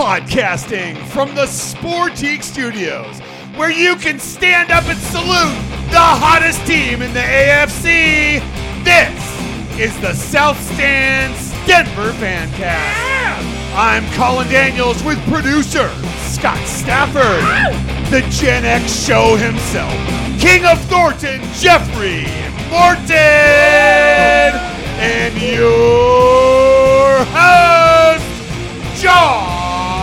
Broadcasting from the Sportique Studios, where you can stand up and salute the hottest team in the AFC. This is the South Stands Denver Fancast. I'm Colin Daniels with producer Scott Stafford, the Gen X show himself, King of Thornton, Jeffrey Morton, and your host, John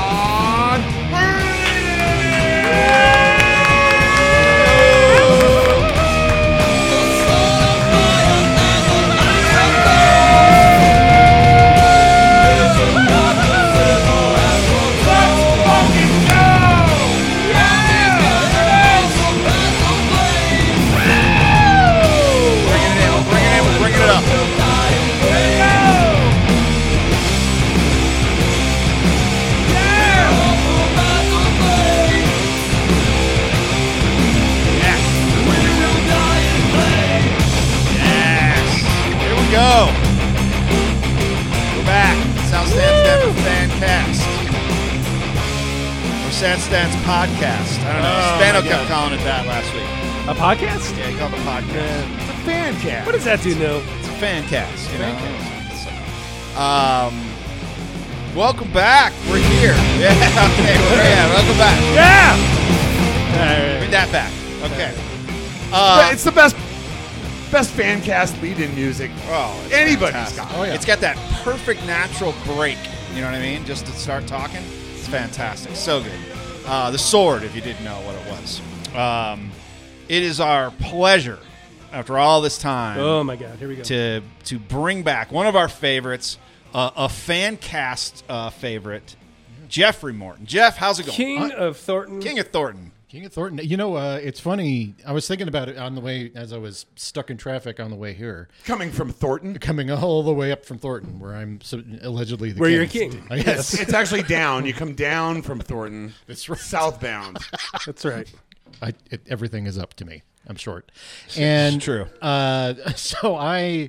go. We're back. South Stands Denver Fancast. Or South Stands Podcast. I don't know. Spano kept calling it that last week. A podcast? Yeah, he called it a podcast. It's a fancast. What does that do now? It's a fancast. You know? Welcome back. We're here. Yeah, okay. Welcome back. Yeah! Bring that back. Okay. It's the best fancast lead-in music anybody's fantastic. got. Oh, yeah. It's got that perfect natural break. You know what I mean? Just to start talking. It's fantastic. So good. The Sword, if you didn't know what it was. It is our pleasure, after all this time, Oh, my God. Here we go. to bring back one of our favorites, a fancast favorite, Jeffrey Morton. Jeff, how's it going? King of Thornton. King of Thornton. King of Thornton. You know, it's funny. I was thinking about it on the way as I was stuck in traffic on the way here, Coming from Thornton. coming all the way up from Thornton, where I'm allegedly the Where king. you're a king. I guess. It's actually down. You come down from Thornton. That's right. Southbound. That's right. Everything is up to me. I'm short. And true. So I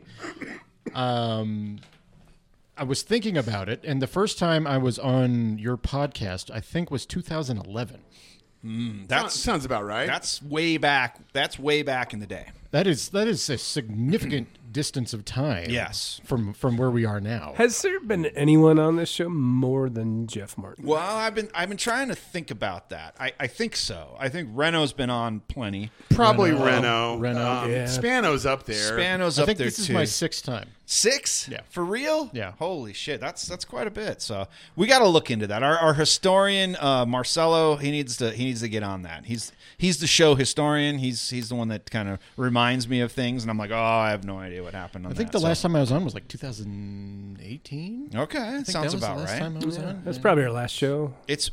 was thinking about it, and the first time I was on your podcast, I think was 2011. Sounds about right. That's way back. That's way back in the day. That is a significant distance of time. Yes. From where we are now. Has there been anyone on this show more than Jeff Martin? Well, I've been trying to think about that. I think so. I think Renault's been on plenty. Probably Renault. Yeah. Spano's up there. Spano's I up think there this is too. my 6th time. 6? Yeah. For real? Yeah. Holy shit, that's quite a bit. So we got to look into that. Our historian Marcelo, he needs to get on that. He's the show historian. He's the one that kind of reminds me of things, and I'm like, oh, I have no idea what happened on that. I think the last time I was on was like 2018. Okay, I think sounds that was about the last right. time I was on. That's probably our last show. It's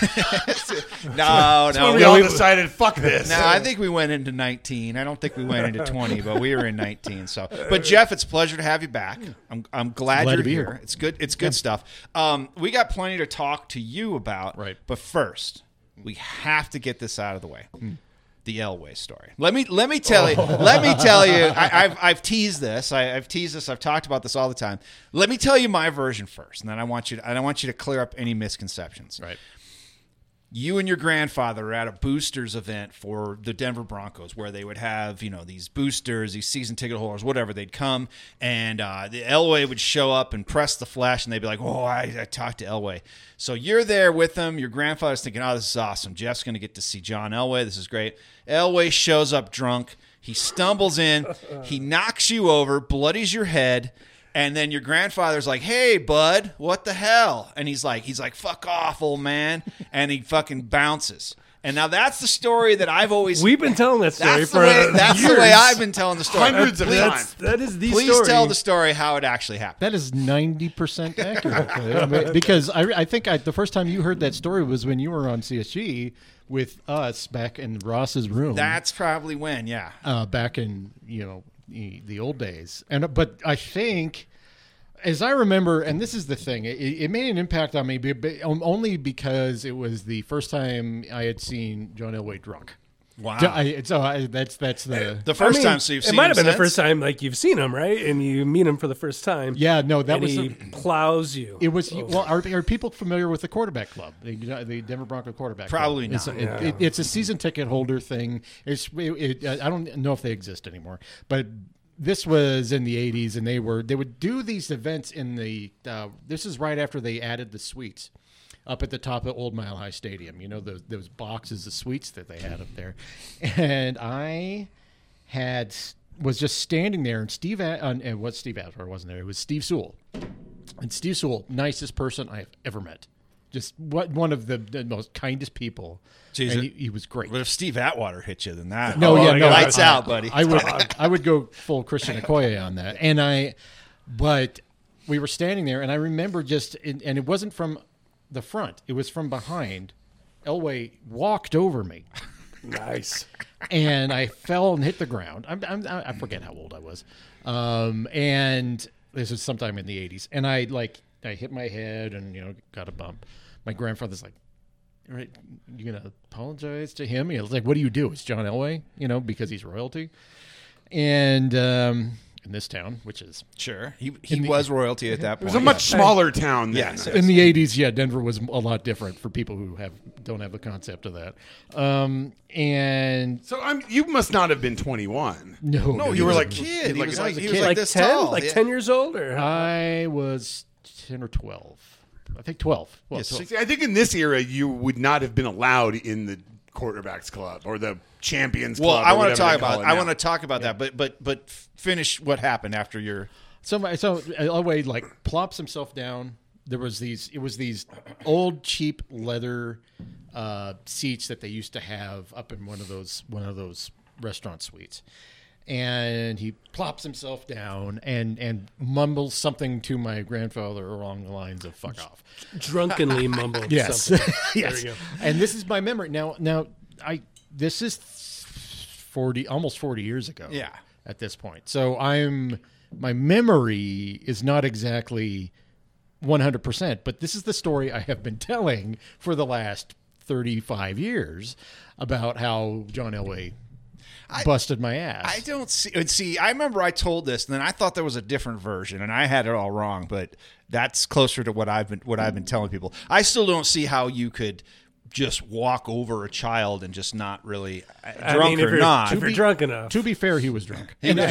no. We all decided, fuck this. No, I think we went into 19. I don't think we went into 20, but we were in 19. So, but Jeff, it's a pleasure to have you back. I'm glad you're to be here. here. It's good. It's good stuff. We got plenty to talk to you about. Right. But first, we have to get this out of the way. The Elway story. Let me tell you. Let me tell you. I've teased this. I've teased this. I've talked about this all the time. Let me tell you my version first, and then I want you to clear up any misconceptions. Right. You and your grandfather were at a boosters event for the Denver Broncos, where they would have, these boosters, these season ticket holders, whatever. They'd come, and the Elway would show up and press the flash, and they'd be like, "Oh, I talked to Elway." So you're there with them. Your grandfather's thinking, "Oh, this is awesome. Jeff's going to get to see John Elway. This is great." Elway shows up drunk. He stumbles in. He knocks you over, bloodies your head. And then your grandfather's like, "Hey, bud, what the hell?" And he's like, "Fuck off, old man." And he fucking bounces. And now that's the story that I've always... We've been telling that story That's for the way I've been telling the story. Hundreds of times. That is the Please story. tell the story how it actually happened. That is 90% accurate. I mean, because I think the first time you heard that story was when you were on CSG with us back in Ross's room. That's probably when, yeah. Back in the old days. But I think, as I remember, and this is the thing, it made an impact on me, but only because it was the first time I had seen John Elway drunk. Wow. That's the The first time, so you've seen it might him have been the since? first time like you've seen him, right? And you meet him for the first time. yeah. No, that and was he plows you. it was well. Are people familiar with the quarterback club, the Denver Bronco quarterback? Probably club? not. It's a season ticket holder thing. I don't know if they exist anymore, but this was in the 80s, and they would do these events in the. This is right after they added the suites up at the top of Old Mile High Stadium. You know, those boxes of suites that they had up there. And I was just standing there, and Steve Atwater wasn't there. It was Steve Sewell. And Steve Sewell, nicest person I've ever met. Just one of the most kindest people. Jeez, and he was great. But if Steve Atwater hit you, then that Lights out, buddy. I would go full Christian Okoye on that. But we were standing there, and I remember and it wasn't from the front; it was from behind. Elway walked over me, Nice. and I fell and hit the ground. I forget how old I was, and this was sometime in the 80s. And I hit my head and got a bump. My grandfather's like, "All right, you gonna apologize to him?" He was like, "What do you do? It's John Elway, because he's royalty." And in this town, which is Sure. He was royalty at that It point. was a much smaller town then. Yes. in the 80s, Denver was a lot different for people who don't have the concept of that. And So you must not have been 21. No, you were like a kid. he was like Like this 10? tall. Like Yeah. 10 years old? Or I was 10 or 12. I think 12. Well, Yes. 12. See, I think in this era you would not have been allowed in the quarterbacks club or the champions Well, club. I or want whatever to talk they call about. it I now. want to talk about that, but finish what happened after your. So Elway plops himself down. It was these old cheap leather seats that they used to have up in one of those restaurant suites. And he plops himself down and mumbles something to my grandfather along the lines of "fuck off." drunkenly mumbled Yes. something. Yes. There you go. And this is my memory. Now this is 40 almost 40 years ago. Yeah. At this point. So my memory is not exactly 100%, but this is the story I have been telling for the last 35 years about how John Elway busted my ass. I don't see. I remember I told this, and then I thought there was a different version, and I had it all wrong. But that's closer to what I've been telling people. I still don't see how you could just walk over a child and just not really drunk or not. If you're drunk enough. To be fair, he was drunk,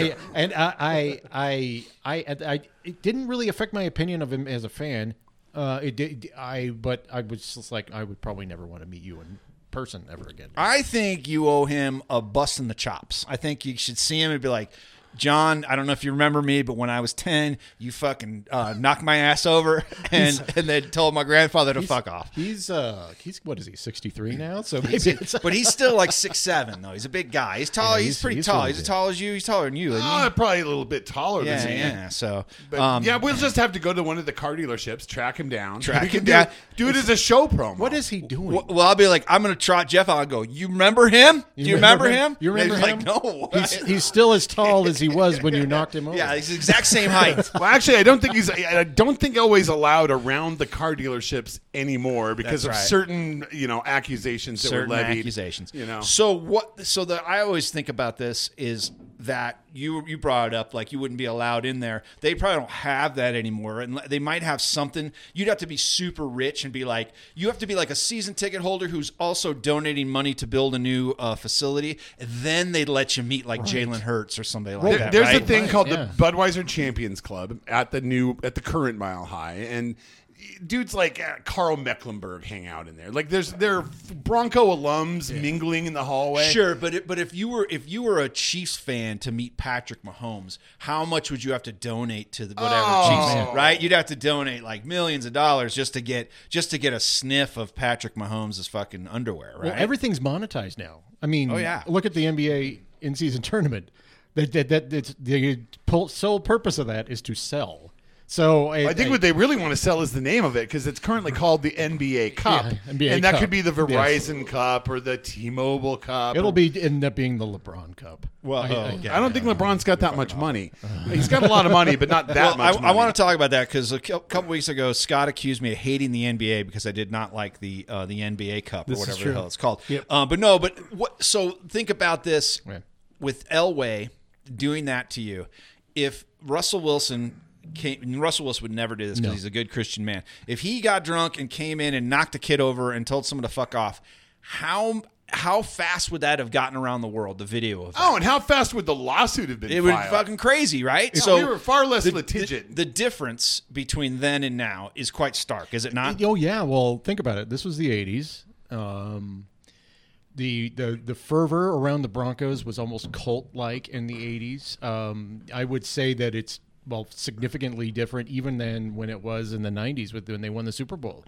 I it didn't really affect my opinion of him as a fan. It did. But I was just like, I would probably never want to meet you in person ever again. I think you owe him a bust in the chops. I think you should see him and be like, John, I don't know if you remember me, but when I was 10, you fucking knocked my ass over and then told my grandfather to fuck off. He's what is he, 63 now? So maybe it's But he's still like 6'7", though. He's a big guy. He's tall. Yeah, he's pretty he's tall. really He's as big. tall as you. He's taller than you. Isn't he? Probably a little bit taller Yeah, than me. yeah. So, But, yeah, we'll just have to go to one of the car dealerships, track him down. Track We can him do- down. Do it as a show promo. what is he doing? well, I'll be like, I'm going to trot Jeff out and go, you remember him? Do you remember him? You remember And he's him? like, no. He's still as tall as he was when you knocked him over. Yeah, he's the exact same height. Well, actually, I don't think Elway's allowed around the car dealerships anymore because That's of right. certain, accusations that Certain were levied. accusations. So I always think about this is that you brought it up, like you wouldn't be allowed in there. They probably don't have that anymore, and they might have something. You'd have to be super rich and be like, you have to be like a season ticket holder who's also donating money to build a new facility, and then they'd let you meet like Jalen Hurts or somebody like that. There's right? a thing called yeah. the Budweiser Champions Club at the current Mile High, and dudes like Carl Mecklenburg hang out in there. Like there are Bronco alums mingling in the hallway. Sure, but if you were a Chiefs fan to meet Patrick Mahomes, how much would you have to donate to the whatever Chiefs fan, right? You'd have to donate like millions of dollars just to get a sniff of Patrick Mahomes' fucking underwear, right? Well, everything's monetized now. I mean, Oh, yeah. look at the NBA in-season tournament. That it's the sole purpose of that is to sell. So I think what they really want to sell is the name of it because it's currently called the NBA Cup, Yeah, NBA and that Cup. could be the Yes. Verizon Cup or the T-Mobile Cup. it'll end up being the LeBron Cup. Well, I don't think LeBron's got that much money. He's got a lot of money, but not that much. I want to talk about that because a couple weeks ago, Scott accused me of hating the NBA because I did not like the NBA Cup This or is whatever true. the hell it's called. Yep. But what? So think about this Right. with Elway doing that to you. If Russell Wilson would never do this because he's a good Christian man. If he got drunk and came in and knocked a kid over and told someone to fuck off, how fast would that have gotten around the world? The video of that? Oh, and how fast would the lawsuit have been It would be filed? fucking crazy, right? We were far less litigious. The difference between then and now is quite stark, is it not? Oh yeah, well think about it. This was the '80s. The fervor around the Broncos was almost cult-like in the '80s. I would say that it's significantly different even than when it was in the '90s when they won the Super Bowl.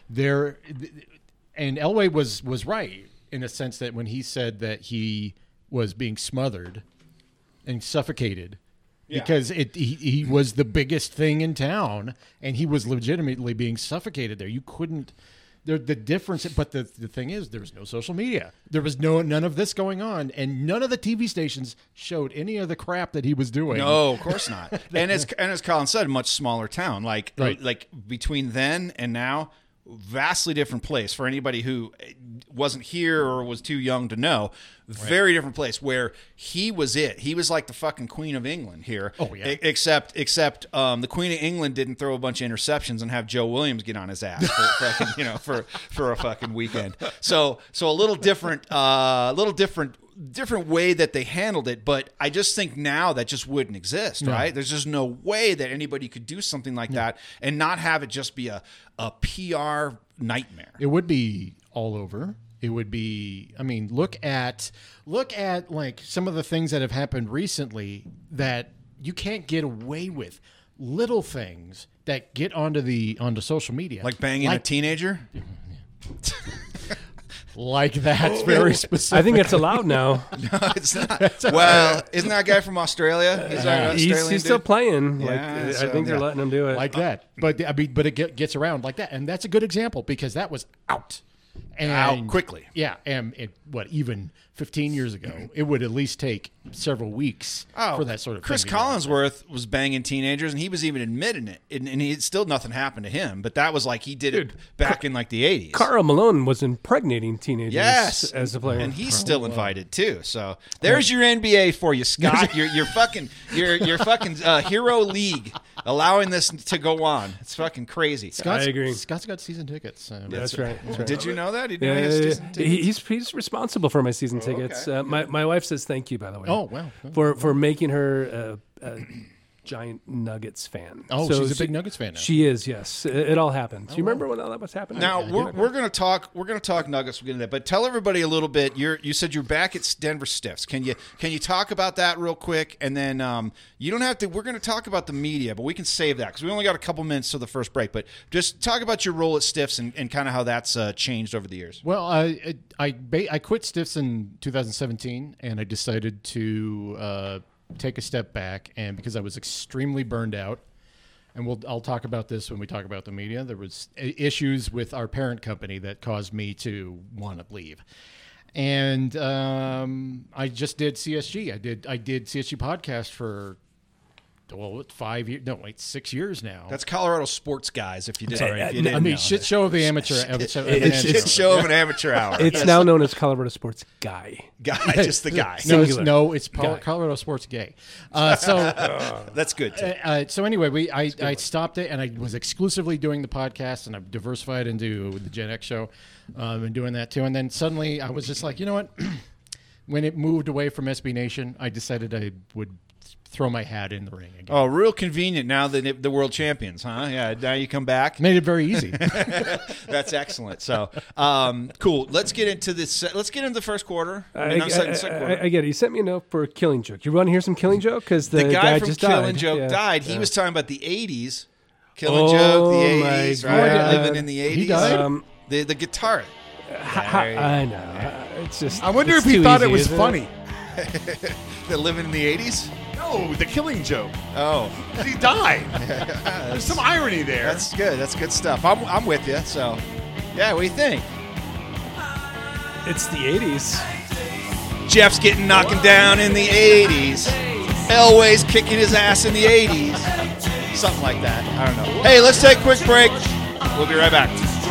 And Elway was right in a sense that when he said that he was being smothered and suffocated. Yeah. Because he was the biggest thing in town, and he was legitimately being suffocated there. You couldn't. The difference, but the thing is, there was no social media. There was none of this going on, and none of the TV stations showed any of the crap that he was doing. No, of course not. and as Colin said, much smaller town. Like between then and now, vastly different place for anybody who wasn't here or was too young to know. Very different place where he was it. He was like the fucking Queen of England here. Oh, yeah. Except the Queen of England didn't throw a bunch of interceptions and have Joe Williams get on his ass for fucking, for a fucking weekend. So a little different way that they handled it, but I just think now that just wouldn't exist, right? There's just no way that anybody could do something like that and not have it just be a PR nightmare. It would be all over. It would be. I mean, look at like some of the things that have happened recently that you can't get away with. Little things that get onto social media, Like banging a teenager? like that's very specific. I think it's allowed now. No, it's not. Well, isn't that guy from Australia? Is that an He's Australian still dude? playing. Yeah, I think they're letting him do it. like that. But I mean, but it gets around like that, and that's a good example because that was out. And Out quickly. Yeah, and even 15 years ago, it would at least take several weeks for that sort of Chris thing to go on. Collinsworth was banging teenagers, and he was even admitting it, and he still nothing happened to him. But that was like he did it back in like the 80s. Carl Malone was impregnating teenagers Yes, as a player. and he's still invited too. So there's your NBA for you, Scott. your fucking hero league allowing this to go on. It's fucking crazy. I agree. Scott's got season tickets. That's right. That's right. Did you know that? He didn't know he has season tickets? He's responsible for my season tickets. My wife says thank you, by the way. Oh, wow. For making her a giant Nuggets fan. Oh, So she's a big Nuggets fan now. She is. Yes, it all happened. Do you remember when all that was happening? Now Yeah, we're gonna talk Nuggets. We'll get into that, but tell everybody a little bit. You said you're back at Denver Stiffs. Can you talk about that real quick? And then you don't have to. We're gonna talk about the media, but we can save that because we only got a couple minutes till the first break. But just talk about your role at Stiffs and kind of how that's changed over the years. Well, I quit Stiffs in 2017, and I decided to take a step back, and because I was extremely burned out, and I'll talk about this when we talk about the media. There was issues with our parent company that caused me to want to leave, and I just did CSG. I did CSG podcast for 5 years. No, wait, 6 years now. That's Colorado Sports Guys. If you didn't, Sorry, if you didn't I mean, know. shit show of the amateur. Shit show of an amateur hour. It's now known as Colorado Sports Guy. Guy, just the guy. Singular. It's Guy. Colorado Sports Gay. So. That's good too. So anyway, I stopped it, and I was exclusively doing the podcast, and I've diversified into the Gen X show, and doing that too. And then suddenly I was just like, you know what? When it moved away from SB Nation, I decided I would throw my hat in the ring again. Oh, real convenient now that the world champions, huh? Yeah, now you come back. Made it very easy. That's excellent. So, cool. Let's get into this. Let's get into the first quarter. I second quarter. get it. You sent me a note for a Killing Joke. You want to hear some Killing Joke? Because The guy from just Killing died. Joke Yeah. died. He was talking about the 80s. Killing Oh, Joke, the my 80s, God. right? Living in the 80s. He died? The guitar. I know. It's just. I wonder it's if he too thought it easy, was isn't funny. The living in the 80s? No, No, the Killing Joke. Oh, He died. There's some irony there. that's good. That's good stuff. I'm with you. So, yeah, what do you think? It's the 80s. Jeff's getting knocking down in the 80s. Elway's kicking his ass in the 80s. Something like that. I don't know. Hey, let's take a quick break. We'll be right back.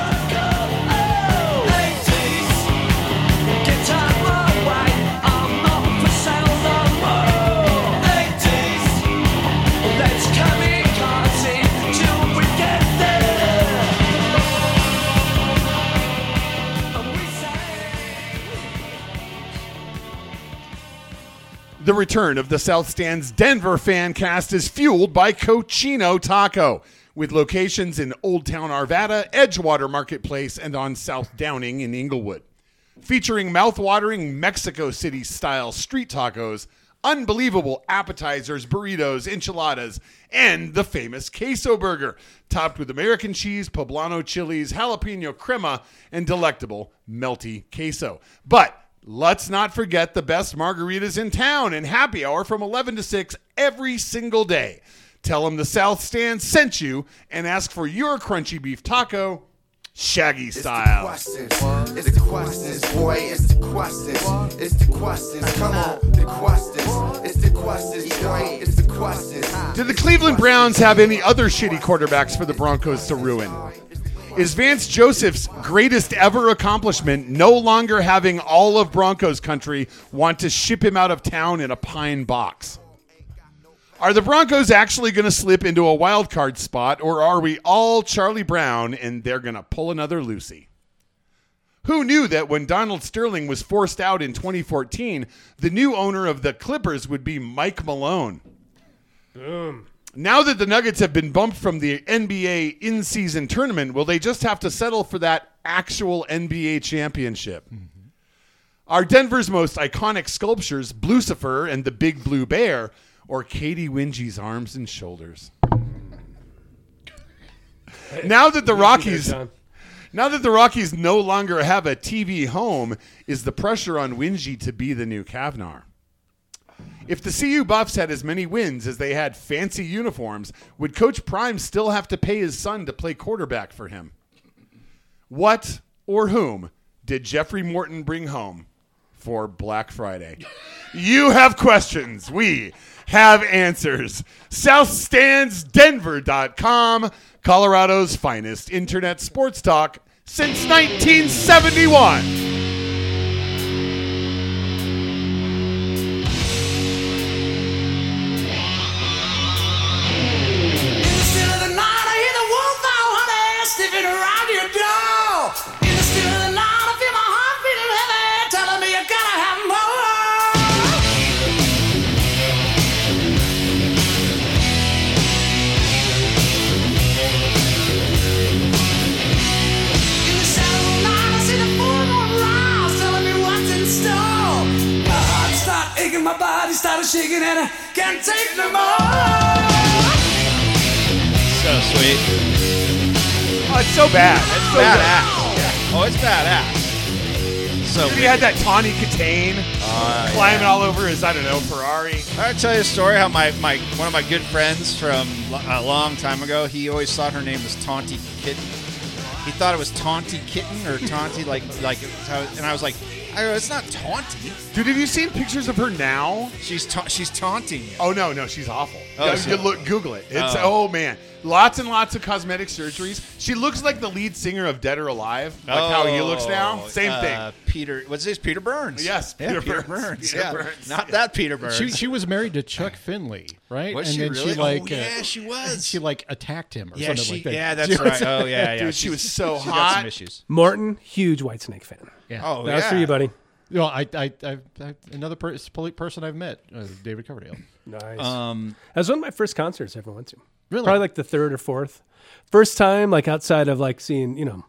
The return of the South Stand's Denver fan cast is fueled by Cochino Taco, with locations in Old Town Arvada, Edgewater Marketplace, and on South Downing in Inglewood. Featuring mouth-watering Mexico City-style street tacos, unbelievable appetizers, burritos, enchiladas, and the famous queso burger, topped with American cheese, poblano chilies, jalapeno crema, and delectable melty queso. But let's not forget the best margaritas in town and happy hour from 11 to 6 every single day. Tell them the South Stand sent you and ask for your crunchy beef taco, Shaggy style. It's the questions, boy. It's the questions. It's the questions. Come on, the questions. It's the questions, boy. It's the questions. Did the Cleveland Browns have any other shitty quarterbacks for the Broncos to ruin? Is Vance Joseph's greatest ever accomplishment no longer having all of Broncos country want to ship him out of town in a pine box? Are the Broncos actually going to slip into a wild card spot, or are we all Charlie Brown and they're going to pull another Lucy? Who knew that when Donald Sterling was forced out in 2014, the new owner of the Clippers would be Mike Malone? Boom. Now that the Nuggets have been bumped from the NBA in-season tournament, will they just have to settle for that actual NBA championship? Mm-hmm. Are Denver's most iconic sculptures Blucifer and the Big Blue Bear, or Katie Wingy's arms and shoulders? Now that the Rockies no longer have a TV home, is the pressure on Wingy to be the new Kavnar? If the CU Buffs had as many wins as they had fancy uniforms, would Coach Prime still have to pay his son to play quarterback for him? What or whom did Jeffrey Morton bring home for Black Friday? You have questions. We have answers. SouthStandsDenver.com, Colorado's finest internet sports talk since 1971. Sniffing around your door. In the still of the night, I feel my heart beating heavy, telling me you gotta have more. In the shadow of the night, I see the full moon rise, telling me what's in store. My heart started aching, my body started shaking, and I can't take no more. So sweet. Oh, it's so bad. It's so Badass. Yeah. Oh, it's badass. So He had that Tawny Katane climbing all over his, I don't know, Ferrari. I'll tell you a story how my one of my good friends from a long time ago, he always thought her name was Taunty Kitten. He thought it was Taunty Kitten or Taunty like and I was like, it's not Taunty. Dude, have you seen pictures of her now? She's taunting you. Oh, no, she's awful. Oh, Google it. It's oh man. Lots and lots of cosmetic surgeries. She looks like the lead singer of Dead or Alive, like how he looks now. Same thing. Peter, what's his? Peter Burns. Yes, Peter Burns. Yeah. Burns. Not that Peter Burns. She was married to Chuck Finley, right? Was and she then really? she like yeah, she was. and she like attacked him or something like that. Yeah, that's right. Oh yeah. Dude, she was so She got hot. some issues. Morton, huge Whitesnake fan. Yeah. Oh That's yeah. for you, buddy. No, I another person I've met, David Coverdale. Nice. Um, That was one of my first concerts I ever went to. Really? Probably like the third or fourth. First time, like outside of like seeing,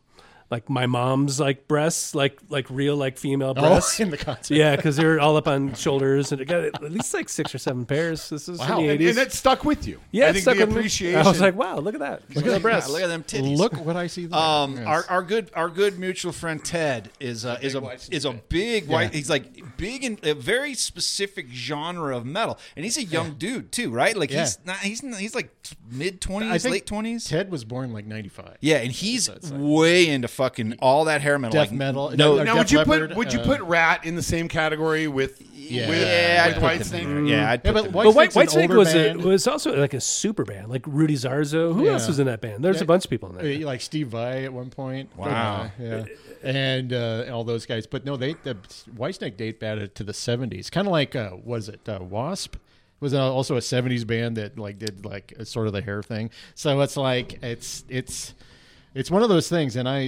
like my mom's like breasts, like real like female breasts. in the concert. Yeah, because they're all up on shoulders, and it got at least like 6 or 7 pairs. This is Wow. in the And 80s. that stuck with you. Yeah, I it think stuck the with me. appreciation. I was like, wow, look at that. Look at the breasts. Look at them titties. Look what I see there. Yes. Our good mutual friend Ted is a big white. He's like big in a very specific genre of metal, and he's a young dude too, right? Like Yeah. he's like mid I 20s, think late 20s. Ted was born like 95. Yeah, and he's way into fucking all that hair metal, Death like, metal. No, Now, Def Leppard, would you put Rat in the same category with yeah, with Whitesnake? yeah, I'd Yeah, put but them- But Whitesnake's an Whitesnake older was band. was also like a super band, like Rudy Zarzo. Who Yeah. else was in that band? There's a bunch of people in there. Like Steve Vai at one point. Wow. Yeah. And all those guys. But no, the Whitesnake date back to the 70s. Kind of like, was it Wasp? Was also a 70s band that like did like sort of the hair thing. So it's like it's one of those things. And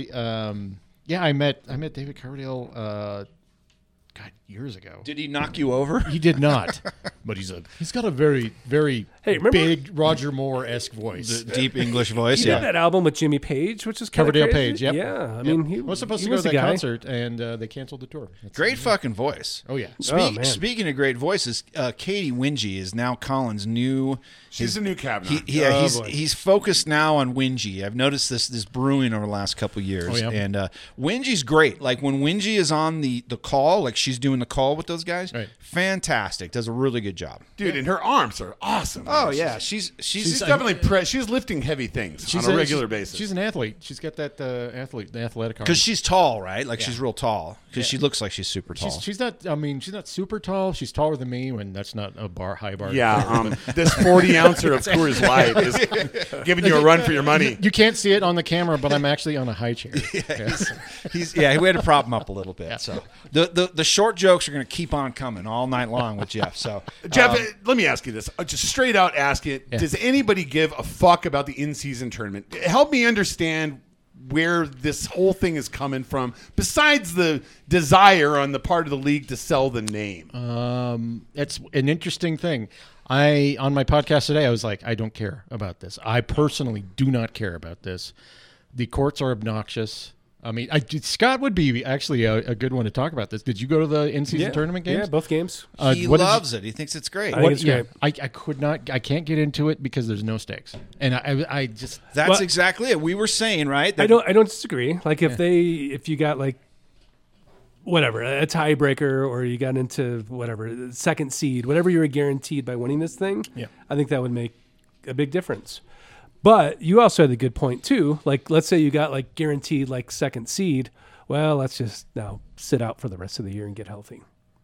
I met David Coverdale years ago. Did he knock you over? He did not, but he's got a very remember- big Roger Moore-esque voice. The deep English voice. He Yeah. did that album with Jimmy Page, which is kind of Coverdale crazy. Page, yep. Yeah, I mean, he was supposed he to go to was the that guy. concert, and they canceled the tour. Great fucking voice. Oh yeah. man. Speaking of great voices, Katie Wingy is now Colin's new. She's a new cabinet. He's focused now on Wingy. I've noticed this brewing over the last couple of years. Oh, yeah. And Wingy's great. Like when Wingy is on the call, like she's doing the call with those guys, Right. fantastic. Does a really good job. Dude, and her arms are awesome. Oh man. yeah, she's She's definitely she's lifting heavy things on a regular basis. She's an athlete. She's got that the athletic arm. because she's tall, right? Like she's real tall. Because she looks like she's super tall. She's not. I mean, she's not super tall. She's taller than me, and that's not a high bar. Yeah, this 40-ouncer of Coors Light is giving you a run for your money. You can't see it on the camera, but I'm actually on a high chair. We had to prop him up a little bit. So the short jokes are going to keep on coming all night long with Jeff. So Jeff, let me ask you this. Just straight out ask it. Does anybody give a fuck about the in-season tournament? Help me understand where this whole thing is coming from, besides the desire on the part of the league to sell the name. It's an interesting thing. On my podcast today, I was like, I don't care about this. I personally do not care about this. The courts are obnoxious. I mean, Scott would be actually a good one to talk about this. Did you go to the in-season tournament games? Yeah, both games. he what did you- loves it. He thinks it's great. I think it's great. I could not. I can't get into it because there's no stakes, and I just That's Well- exactly it. We were saying, right? I don't disagree. Like if you got like whatever a tiebreaker, or you got into whatever second seed, whatever you were guaranteed by winning this thing, I think that would make a big difference. But you also had a good point too. Like let's say you got like guaranteed like second seed. Well, let's just now sit out for the rest of the year and get healthy.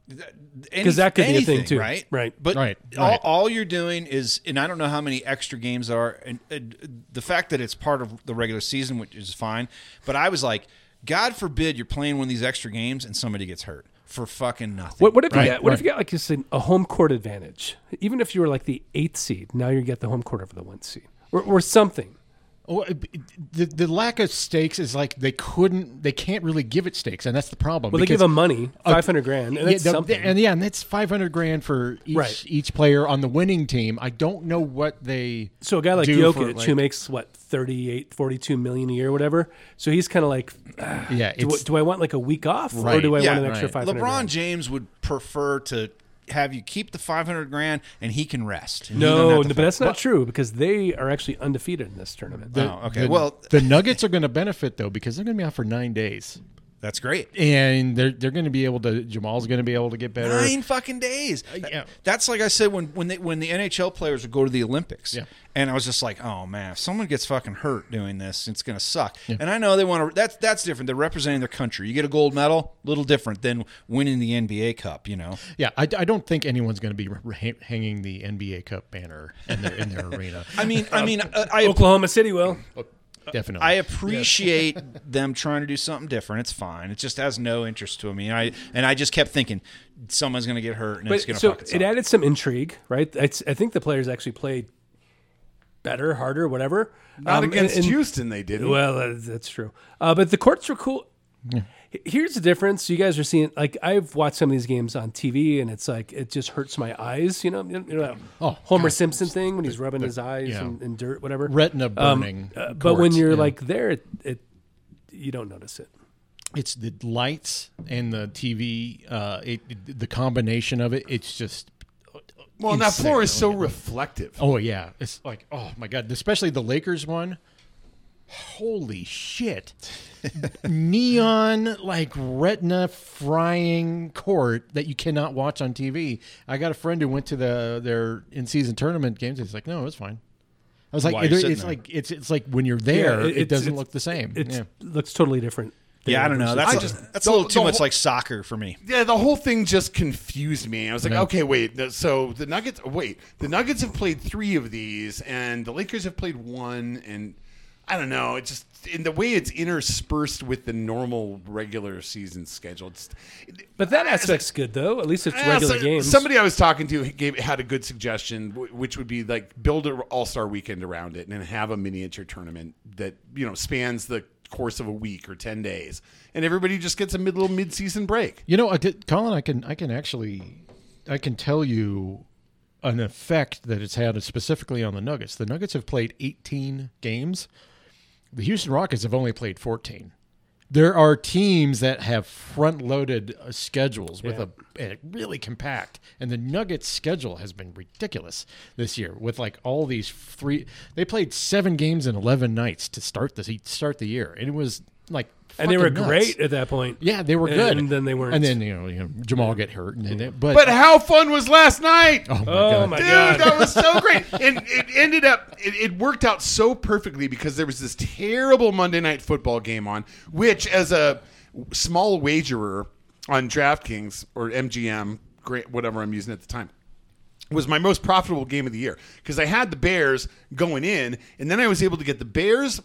Because that could be a thing anything, too, right? Right. But Right. all you're doing is, and I don't know how many extra games there are, and the fact that it's part of the regular season, which is fine. But I was like, God forbid you're playing one of these extra games and somebody gets hurt for fucking nothing. What if you Right, got, what if right. you got like just a home court advantage? Even if you were like the 8th seed, now you get the home court over the 1st seed, or something. Well, the lack of stakes is like they can't really give it stakes, and that's the problem. Well, they give because- them money, $500,000, and that's something. And that's $500,000 for each player on the winning team. I don't know what they. So a guy like do Jokic, for, who makes what 38, 42 million a year, or whatever. So he's kind of like, do I want like a week off, or Right. do I Yeah, want an extra right. $500,000? LeBron James would prefer to have you keep the $500,000 and he can rest. And you No, don't have to but that's not true because they are actually undefeated in this tournament. okay. Well, the Nuggets are going to benefit though because they're going to be out for 9 days, That's great. and they're going to be able to. Jamal's going to be able to get better. 9 fucking days. yeah. That's like I said when the NHL players would go to the Olympics. Yeah. And I was just like, oh man, if someone gets fucking hurt doing this, it's gonna suck. Yeah. And I know they want to. That's different. They're representing their country. You get a gold medal, a little different than winning the NBA Cup. You know. Yeah, I don't think anyone's going to be hanging the NBA Cup banner in their arena. I mean, Oklahoma City will. Definitely. I appreciate them trying to do something different. It's fine. It just has no interest to me. And I just kept thinking someone's going to get hurt and it's going to fuck itself. It added some intrigue, right? I think the players actually played better, harder, whatever. Not against Houston, they didn't. Well, that's true. But the courts were cool. Here's the difference. You guys are seeing, like, I've watched some of these games on TV, and it's like it just hurts my eyes. You know that Homer Simpson thing when he's rubbing his eyes in dirt, whatever. Retina burning. But when you're like there, you don't notice it. It's the lights and the TV, the combination of it. It's just Well, and that insane. floor is so reflective. Oh yeah, it's like, oh my god, especially the Lakers one. Holy shit. Neon, like retina frying court that you cannot watch on TV. I got a friend who went to their in-season tournament games. He's like, no, it's fine. I was like, Why are you sitting it's there? like it's like when you're there, Yeah, it doesn't look the same. It looks totally different. Yeah, I don't know. That's a little too much like soccer for me. Yeah, the whole thing just confused me. I was like, okay, wait. So the Nuggets have played 3 of these, and the Lakers have played 1, and I don't know. It just in the way it's interspersed with the normal regular season schedule. But that aspect's good though. At least it's regular games. Somebody I was talking to had a good suggestion, which would be like build an All-Star weekend around it and then have a miniature tournament that spans the course of a week or 10 days, and everybody just gets a little mid-season break. Colin, I can tell you an effect that it's had specifically on the Nuggets. The Nuggets have played 18 games. The Houston Rockets have only played 14. There are teams that have front-loaded schedules with a really compact, and the Nuggets' schedule has been ridiculous this year with like all these 3. They played 7 games in 11 nights to start the year, and it was like. And they were fucking nuts. great at that point. Yeah, they were good. And then they weren't. And then Jamal get hurt. But how fun was last night? Oh my Oh god! my Dude, God. that was so great. And it ended up, it worked out so perfectly because there was this terrible Monday Night Football game on, which as a small wagerer on DraftKings or MGM, whatever I'm using at the time, was my most profitable game of the year because I had the Bears going in, and then I was able to get the Bears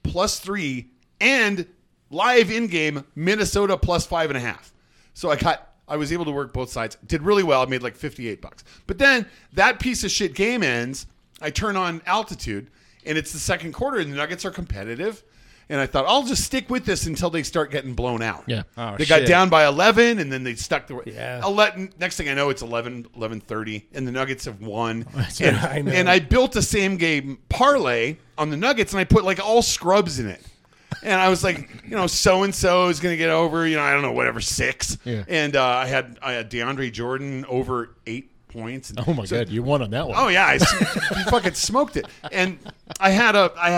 +3 and live in-game Minnesota +5.5. So I was able to work both sides. Did really well. I made like $58. But then that piece of shit game ends. I turn on Altitude, and it's the second quarter, and the Nuggets are competitive. And I thought, I'll just stick with this until they start getting blown out. Yeah. Oh, They got shit. down by 11, and then they stuck the. Yeah. Next thing I know, it's 11:30, and the Nuggets have won. I know. And I built a same game parlay on the Nuggets, and I put like all scrubs in it. And I was like, so and so is going to get over, I don't know, whatever, 6. Yeah. And I had DeAndre Jordan over 8 points. And Oh my god, you won on that one. Oh yeah, I fucking smoked it. And I had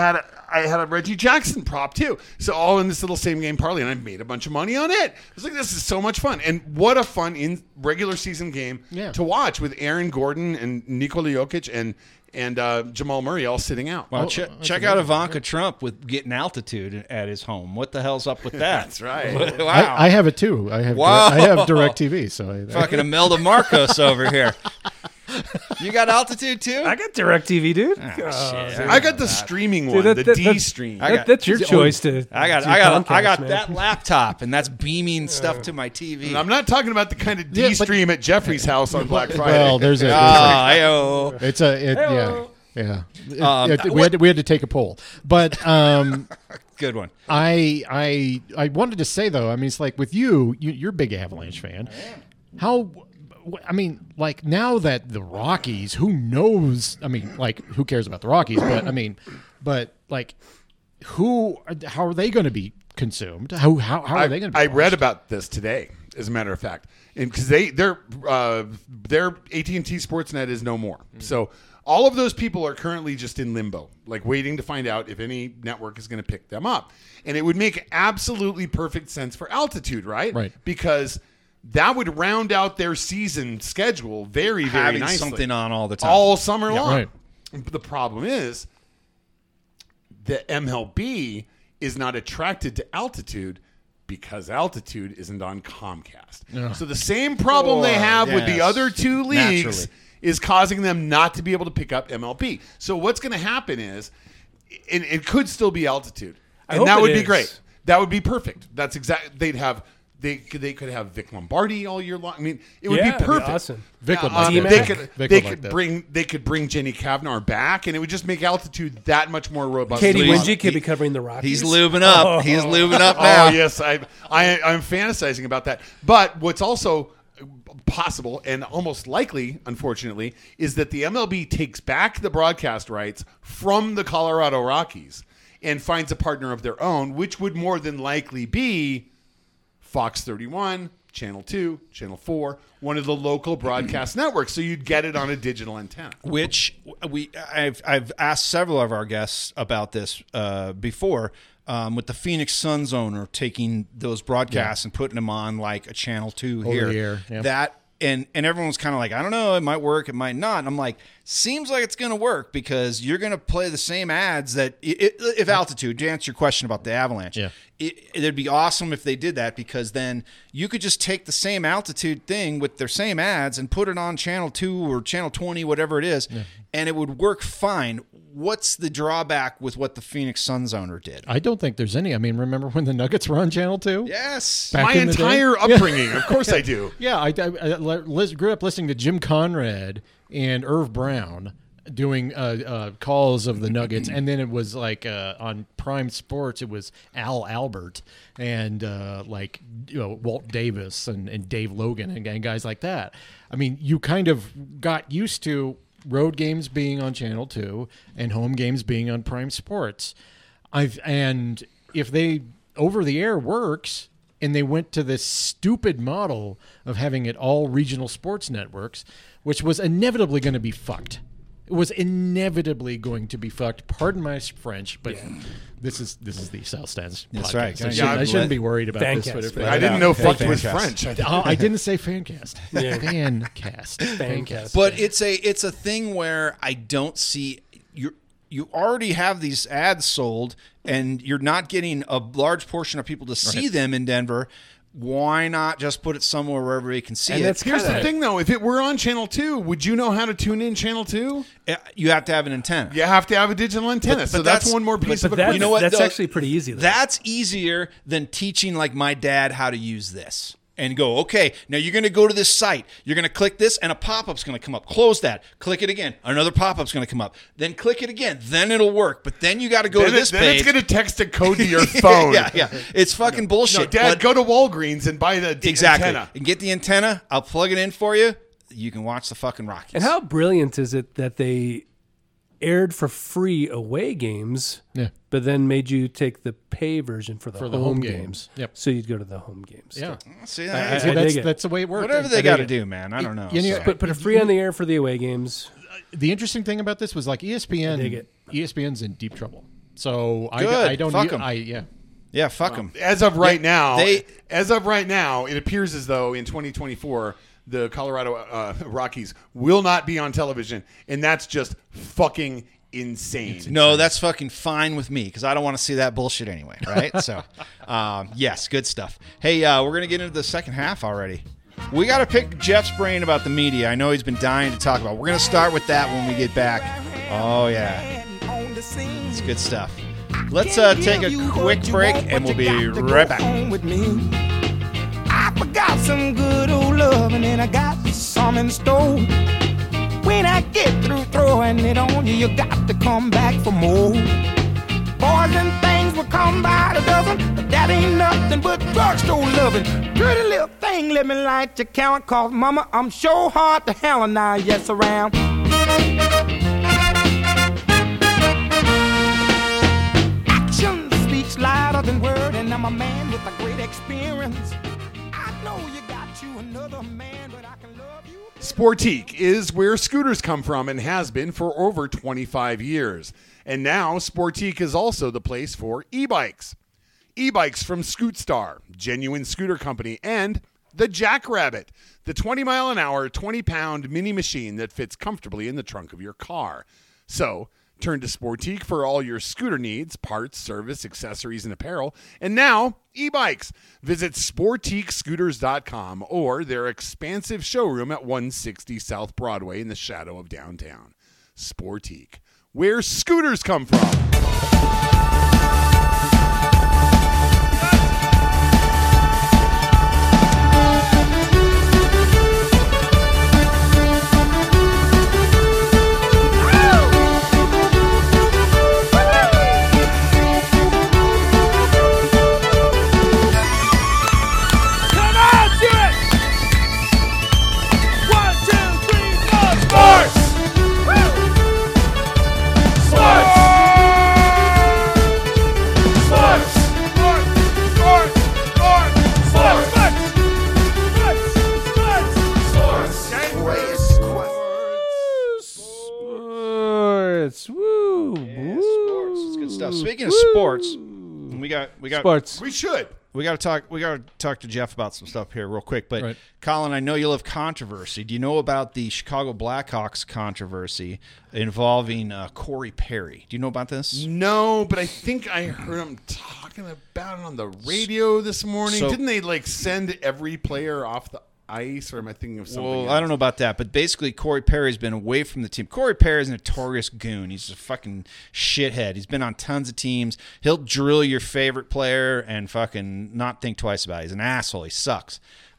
a Reggie Jackson prop too. So all in this little same game parlay, and I made a bunch of money on it. I was like, this is so much fun. And what a fun in regular season game to watch with Aaron Gordon and Nikola Jokic and Jamal Murray all sitting out. Well, check out Ivanka Trump with getting Altitude at his home. What the hell's up with that? That's right. Wow. I have it too. I have DirecTV, so I Fucking Imelda Marcos over here. You got Altitude too? I got DirecTV, dude. I got the streaming one, Dude, the that- D stream. That's your choice to. I got Comcast, man. that laptop, and that's beaming stuff to my TV. I'm not talking about the kind of D stream at Jeffrey's house on Black Friday. well, there's a Ayo. it's a it, yeah. Hey-o. We had to take a poll, but Good one. I wanted to say though, I mean, it's like with you're a big Avalanche fan. Like now that the Rockies, who knows? I mean, like who cares about the Rockies? But like, how are they going to be consumed? How are they going to be? I read watched? about this today, as a matter of fact, and because their AT&T Sportsnet is no more. So all of those people are currently just in limbo, like waiting to find out if any network is going to pick them up. And it would make absolutely perfect sense for Altitude, right? Right. Because that would round out their season schedule very, very Having nicely. something on all the time. All summer long. right. The problem is the MLB is not attracted to Altitude because Altitude isn't on Comcast. So the same problem they have with the yes. other two leagues Naturally. is causing them not to be able to pick up MLB. So what's going to happen is it could still be Altitude. And hope that it would be is. great. That would be perfect. That's exactly they could have Vic Lombardi all year long. I mean, it would Yeah, be it'd be perfect. awesome. Vic would like T-Mac. that. They could Vic they would could like that. they could bring Jenny Kavanaugh back, and it would just make Altitude that much more robust. Katie He's- Wingy could be covering the Rockies. He's lubing up. Oh. He's lubing up now. Oh yes, I'm fantasizing about that. But what's also possible and almost likely, unfortunately, is that the MLB takes back the broadcast rights from the Colorado Rockies and finds a partner of their own, which would more than likely be Fox 31, Channel 2, Channel 4, one of the local broadcast networks. So you'd get it on a digital antenna. Which I've asked several of our guests about this before. With the Phoenix Suns owner taking those broadcasts and putting them on like a Channel 2 Over here. the air, yeah. That and everyone was kind of like, I don't know, it might work, it might not. And I'm like, seems like it's going to work because you're going to play the same ads that if Altitude, to answer your question about the Avalanche, it'd be awesome if they did that, because then you could just take the same Altitude thing with their same ads and put it on Channel 2 or Channel 20, whatever it is, and it would work fine. What's the drawback with what the Phoenix Suns owner did? I don't think there's any. I mean, remember when the Nuggets were on Channel 2? Yes. Back My in the day? entire upbringing, of course I do. Yeah, I grew up listening to Jim Conrad and Irv Brown doing calls of the Nuggets, and then it was like on Prime Sports, it was Al Albert and Walt Davis and Dave Logan and guys like that. I mean, you kind of got used to road games being on Channel 2 and home games being on Prime Sports. And if they over the air works and they went to this stupid model of having it all regional sports networks, which was inevitably going to be fucked. It was inevitably going to be fucked. Pardon my French, but this is the South Stands That's podcast. right. I shouldn't be worried about Fancast. this. I didn't know fucked was Fancast. French. I didn't say fancast. Yeah. Fancast. But it's a thing where I don't see you already have these ads sold and you're not getting a large portion of people to see them in Denver. Why not just put it somewhere where everybody can see And it? that's Here's the kinda- thing, though. If it were on Channel 2, would you know how to tune in Channel 2? You have to have an antenna. You have to have a digital antenna. But so that's that's- one more piece of But that's, equipment. You know what, that's though? actually pretty easy. Though. That's easier than teaching like my dad how to use this. And go, okay, now you're going to go to this site. You're going to click this, and a pop-up's going to come up. Close that. Click it again. Another pop-up's going to come up. Then click it again. Then it'll work. But then you got to go to this then page. it's going to text a code to your phone. yeah. It's fucking bullshit. No, Dad, But- go to Walgreens and buy the exactly. antenna. And get the antenna. I'll plug it in for you. You can watch the fucking Rockies. And how brilliant is it that they aired for free away games, but then made you take the pay version for the home games. Yep. So you'd go to the home games. Yeah. See, I See, dig it. that's the way it works. whatever they got to do, man. I don't know. You know, So- Put a free on the air for the away games. The interesting thing about this was like Dig ESPN. it. ESPN's in deep trouble. So Good. I don't. Fuck 'em. yeah, fuck them. As of right now, they- it appears as though in 2024 the Colorado Rockies will not be on television, and that's just fucking insane. No, that's fucking fine with me because I don't want to see that bullshit anyway, right? So, yes, good stuff. Hey, we're going to get into the second half already. We got to pick Jeff's brain about the media. I know he's been dying to talk about. We're going to start with that when we get back. Oh, yeah. It's good stuff. Let's take a quick break, and we'll be right back. With me. I forgot some good old love, and then I got some in store. When I get through throwing it on you, you got to come back for more. Boys and things will come by the dozen, but that ain't nothing but drugstore loving. Pretty little thing, let me light your count, cause mama, I'm sure hard to hell and I yes around. Action speaks louder than word, and I'm a man with a great experience. I know you got you another man, but I can love you. Sportique is where scooters come from and has been for over 25 years. And now Sportique is also the place for e-bikes. E-bikes from Scootstar, genuine scooter company, and the Jackrabbit, the 20-mile-an-hour, 20-pound mini machine that fits comfortably in the trunk of your car. So, turn to Sportique for all your scooter needs, parts, service, accessories, and apparel. And now, e-bikes. Visit SportiqueScooters.com or their expansive showroom at 160 South Broadway in the shadow of downtown. Sportique, where scooters come from. Come on, do it! 1, 2, 3, 4, sports! Sports! Sports. It's good stuff. Speaking of sports, we got Sports. We should. We got to talk to Jeff about some stuff here real quick. But Right. Colin, I know you love controversy. Do you know about the Chicago Blackhawks controversy involving Corey Perry? Do you know about this? No, but I think I heard him talking about it on the radio this morning. So- Didn't they like send every player off the ice, or am I thinking of something Well, else? I don't know about that, but basically Corey Perry's been away from the team. Corey Perry's a notorious goon. He's a fucking shithead. He's been on tons of teams. He'll drill your favorite player and fucking not think twice about it. He's an asshole. He sucks.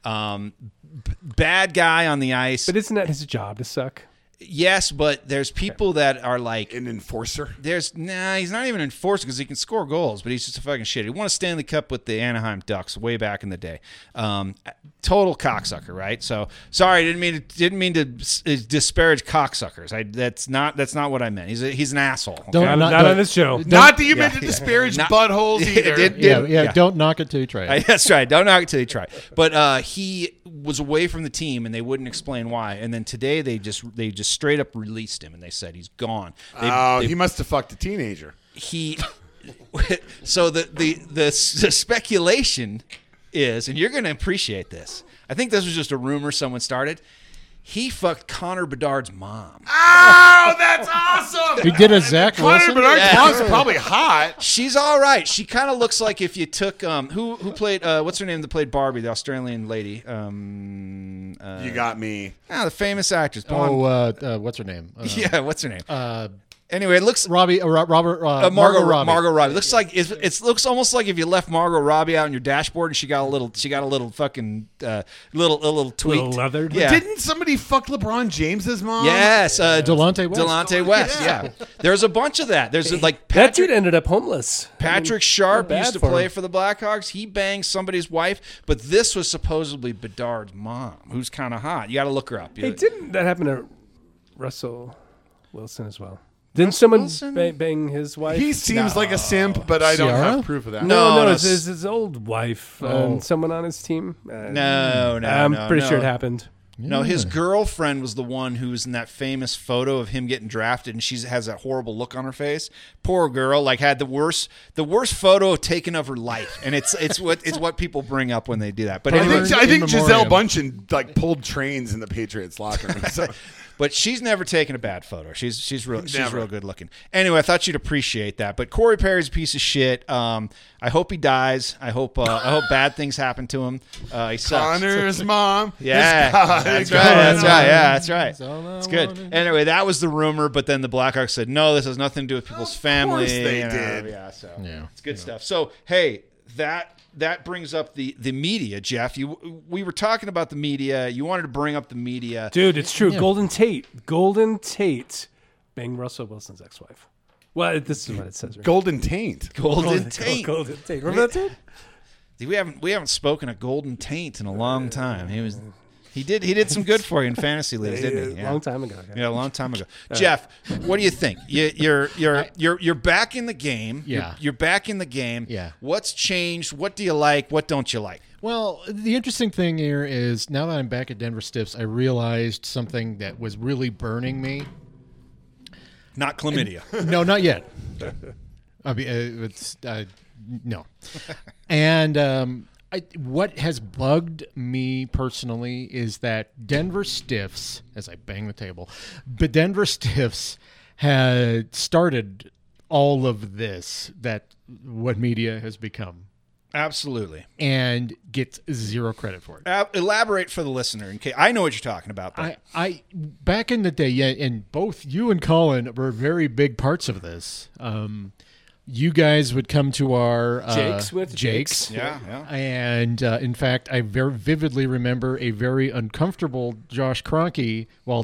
Bad guy on the ice. But isn't that his job to suck? Yes, but there's people that are like, An enforcer. he's not even an enforcer because he can score goals, but he's just a fucking shit. He won a Stanley Cup with the Anaheim Ducks way back in the day. Total cocksucker, right? So sorry, didn't mean to disparage cocksuckers. That's not what I meant. He's an asshole. Okay? Not on this show. Not that you meant to disparage buttholes either. Don't knock it till you try it. That's right. Don't knock it till you try. But he was away from the team, and they wouldn't explain why. And then today they just straight up released him, and they said he's gone. He must have fucked a teenager. So the speculation is, and you're going to appreciate this. I think this was just a rumor someone started. He fucked Connor Bedard's mom. Oh, that's awesome! He did a Zach Connor Wilson. Bedard's mom's probably hot. She's all right. She kind of looks like if you took who played what's her name that played Barbie, the Australian lady. You got me. The famous actress. blonde. What's her name? Yeah, what's her name? Anyway, it looks Margot Robbie. Margot Robbie. Looks like it looks almost like if you left Margot Robbie out on your dashboard and she got a little fucking little tweaked. Little leathered? Yeah. Didn't somebody fuck LeBron James's mom? Yes, Delonte West. Delonte West. Yeah. There's a bunch of that. There's like That dude ended up homeless. Patrick Sharp bad used to for play him. for the Blackhawks. He banged somebody's wife, but this was supposedly Bedard's mom, who's kind of hot. You got to look her up. Hey, didn't that happen to Russell Wilson as well? Didn't someone Wilson? bang his wife? He seems like a simp, but I don't Ciara? have proof of that. No, it's his old wife and someone on his team. No, I'm pretty sure it no. happened. No, his girlfriend was the one who was in that famous photo of him getting drafted, and she has that horrible look on her face. Poor girl, like had the worst photo taken of her life, and it's what people bring up when they do that. But I anyway, think in Giselle memoriam. Bundchen like pulled trains in the Patriots locker room. So. but she's never taken a bad photo. She's real Never. good looking. Anyway, I thought you'd appreciate that. But Corey Perry's a piece of shit. I hope he dies. I hope bad things happen to him. He sucks. Connor's mom. Yeah, that's right. Yeah, that's right. It's good. wanted. Anyway, that was the rumor, but then the Blackhawks said, no, this has nothing to do with people's family. course they you know, did. Yeah, so Yeah. it's good stuff. So, hey, that brings up the media, Jeff. We were talking about the media. You wanted to bring up the media. Dude, it's true. Golden Tate banged Russell Wilson's ex-wife. Well, this is what it says. Right? Golden Taint. Golden Taint. Golden Tate. Remember that dude? We haven't spoken of Golden Taint in a long time. He did some good for you in fantasy leagues, didn't he? Yeah. Long time ago. Yeah, a long time ago. Jeff, what do you think? You're back in the game. Yeah. You're back in the game. Yeah. What's changed? What do you like? What don't you like? Well, the interesting thing here is now that I'm back at Denver Stiffs, I realized something that was really burning me. Not chlamydia. No, not yet. I mean, it's no. And what has bugged me personally is that Denver Stiffs, as I bang the table, but Denver Stiffs had started all of this, that what media has become, Absolutely. and gets zero credit for it. Elaborate for the listener. In case I know what you're talking about. But I back in the day, yeah, and both you and Colin were very big parts of this. You guys would come to our Jake's with Jake's. yeah. And in fact, I very vividly remember a very uncomfortable Josh Kroenke while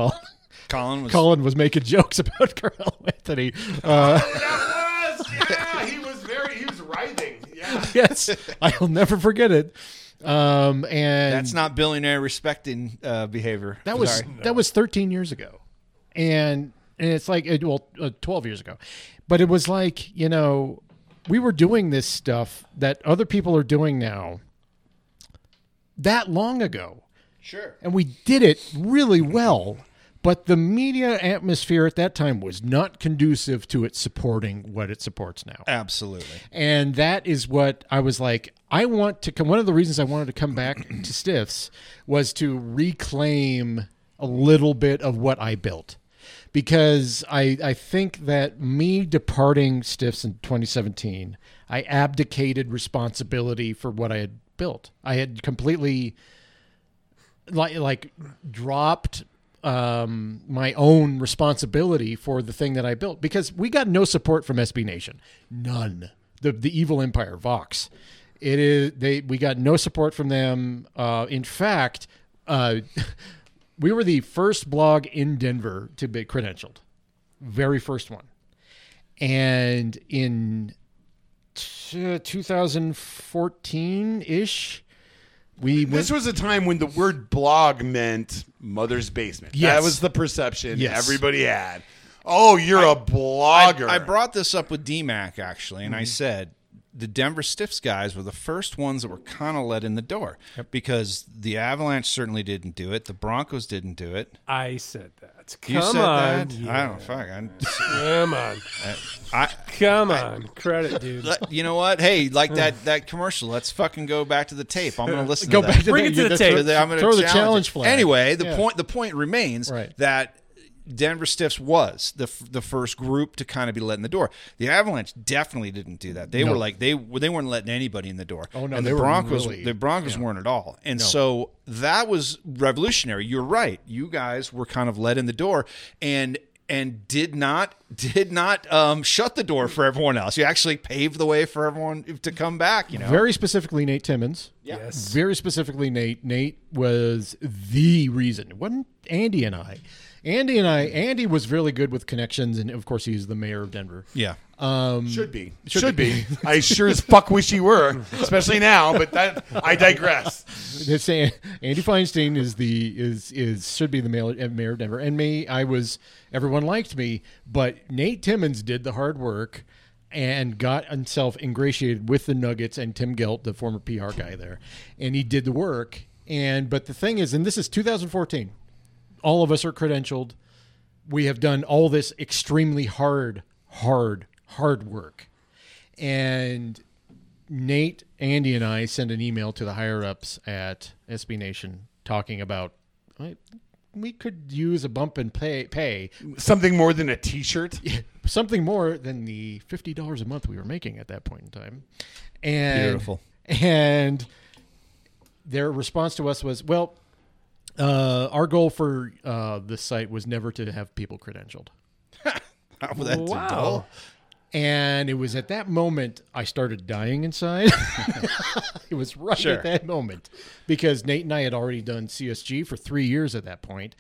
Colin was making jokes about Carl Anthony. That was, yeah. He was writhing. Yeah. Yes, I'll never forget it. And That's not billionaire respecting behavior. that was Sorry. that was 13 years ago, and it's like 12 years ago, but it was like, we were doing this stuff that other people are doing now that long ago. Sure. And we did it really well, But the media atmosphere at that time was not conducive to it supporting what it supports now. Absolutely. And that is what I was like, I want to come. One of the reasons I wanted to come back to Stiffs was to reclaim a little bit of what I built. Because I think that me departing Stiffs in 2017, I abdicated responsibility for what I had built. I had completely like dropped my own responsibility for the thing that I built, because we got no support from SB Nation, none. The evil empire, Vox, we got no support from them. In fact, we were the first blog in Denver to be credentialed, very first one, and in 2014 ish. This was a time when the word blog meant mother's basement. Yes. That was the perception Yes. everybody had. Oh, you're a blogger. I brought this up with DMAC, actually, and I said the Denver Stiffs guys were the first ones that were kind of let in the door because the Avalanche certainly didn't do it. The Broncos didn't do it. I said that. You Come said on. that? Yeah. I don't fuck. Come on. Come on. Credit, dude. You know what? Hey, like that commercial. Let's fucking go back to the tape. I'm going to listen Go to that. back to Bring it to the tape. I'm gonna Throw the challenge challenge it. flag. Anyway, Yeah. the point remains Right. that Denver Stiffs was the first group to kind of be let in the door. The Avalanche definitely didn't do that. They were like they weren't letting anybody in the door. Oh, no, and they the were Broncos really- the Broncos weren't at all. And so that was revolutionary. You're right. You guys were kind of let in the door and did not shut the door for everyone else. You actually paved the way for everyone to come back. You know, Very specifically, Nate Timmons. Yes. Very specifically, Nate. Nate was the reason. It wasn't Andy and I. Andy was really good with connections, and of course, he's the mayor of Denver. yeah. Should be. I sure as fuck wish he were, especially now. But I digress. They're saying Andy Feinstein should be the mayor of Denver, and me. Everyone liked me, but Nate Timmons did the hard work and got himself ingratiated with the Nuggets and Tim Gelt, the former PR guy there, and he did the work. But the thing is, and this is 2014. All of us are credentialed. We have done all this extremely hard work. And Nate, Andy, and I sent an email to the higher-ups at SB Nation talking about we could use a bump in pay. Something more than a T-shirt. Something more than the $50 a month we were making at that point in time. And, Beautiful. And their response to us was, well, our goal for this site was never to have people credentialed. How was that too Wow. dull? And it was at that moment I started dying inside. It was right at that moment because Nate and I had already done CSG for 3 years at that point.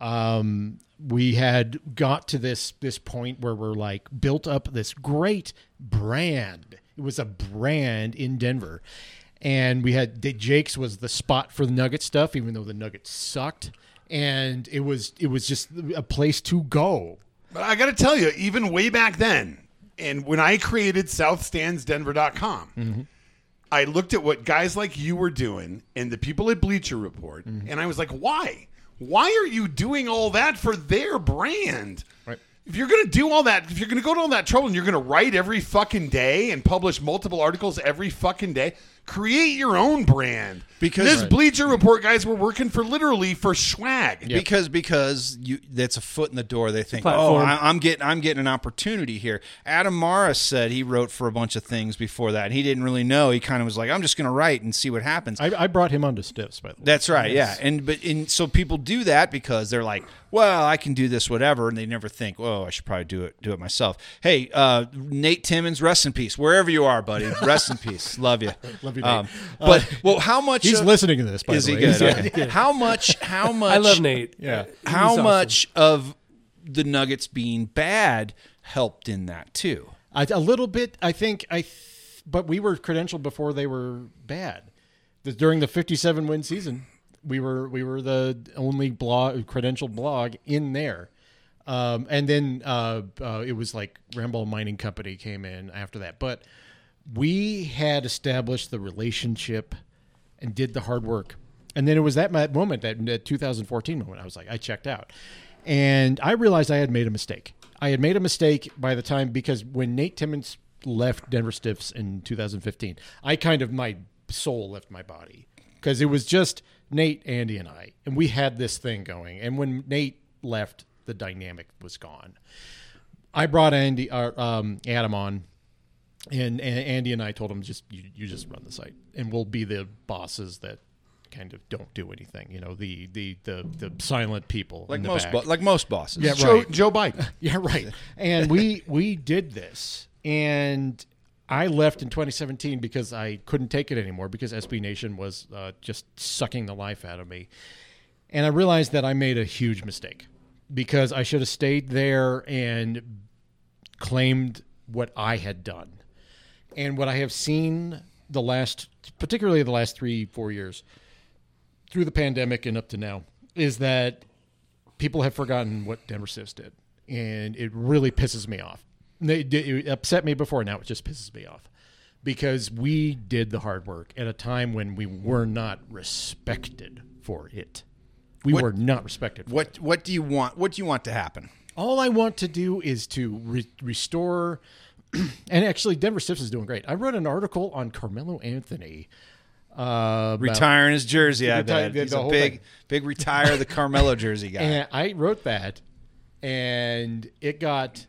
We had got to this point where we're like built up this great brand. It was a brand in Denver. And we had Jake's was the spot for the Nugget stuff, even though the Nuggets sucked. And it was just a place to go. But I got to tell you, even way back then, and when I created SouthStandsDenver.com, I looked at what guys like you were doing and the people at Bleacher Report, and I was like, why? Why are you doing all that for their brand? Right. If you're going to do all that, if you're going to go to all that trouble and you're going to write every fucking day and publish multiple articles every fucking day, create your own brand. Because this Bleacher Report guys were working for literally for swag. Because that's a foot in the door. They think, platform. I'm getting an opportunity here. Adam Morris said he wrote for a bunch of things before that. He didn't really know. He kind of was like, I'm just going to write and see what happens. I brought him onto Stiffs, by the way. That's right, yeah. And so people do that because they're like, well, I can do this, whatever, and they never think, oh, I should probably do it myself. Hey, Nate Timmons, rest in peace, wherever you are, buddy. Rest in peace. Love you. Love you, Nate. How much? He's listening to this, by Is the he way. good? Okay. How much? I love Nate. Yeah. How He's awesome. much of the Nuggets being bad helped in that too? A little bit, I think. But we were credentialed before they were bad. During the 57-win season, we were the only credentialed blog in there. And then it was like Ramball Mining Company came in after that. But we had established the relationship and did the hard work. And then it was that moment, that 2014 moment, I was like, I checked out. And I realized I had made a mistake. I had made a mistake by the time, because when Nate Timmons left Denver Stiffs in 2015, my soul left my body, because it was just Nate, Andy, and I, and we had this thing going. And when Nate left, the dynamic was gone. I brought Adam on, and Andy and I told him, you just run the site, and we'll be the bosses that kind of don't do anything. The silent people like in the most back. like most bosses. Yeah, Joe, right. Joe Biden. Yeah, right. And we did this, and I left in 2017 because I couldn't take it anymore, because SB Nation was just sucking the life out of me. And I realized that I made a huge mistake, because I should have stayed there and claimed what I had done. And what I have seen particularly the last 3-4 years, through the pandemic and up to now, is that people have forgotten what Denver Stiffs did. And it really pisses me off. It upset me before, now it just pisses me off. Because we did the hard work at a time when we were not respected for it. We were not respected for it. What do you want? What do you want to happen? All I want to do is to restore, and actually Denver Stiffs is doing great. I wrote an article on Carmelo Anthony. Retiring his jersey, I bet. He's the a whole big thing. retire the Carmelo jersey guy. And I wrote that, and it got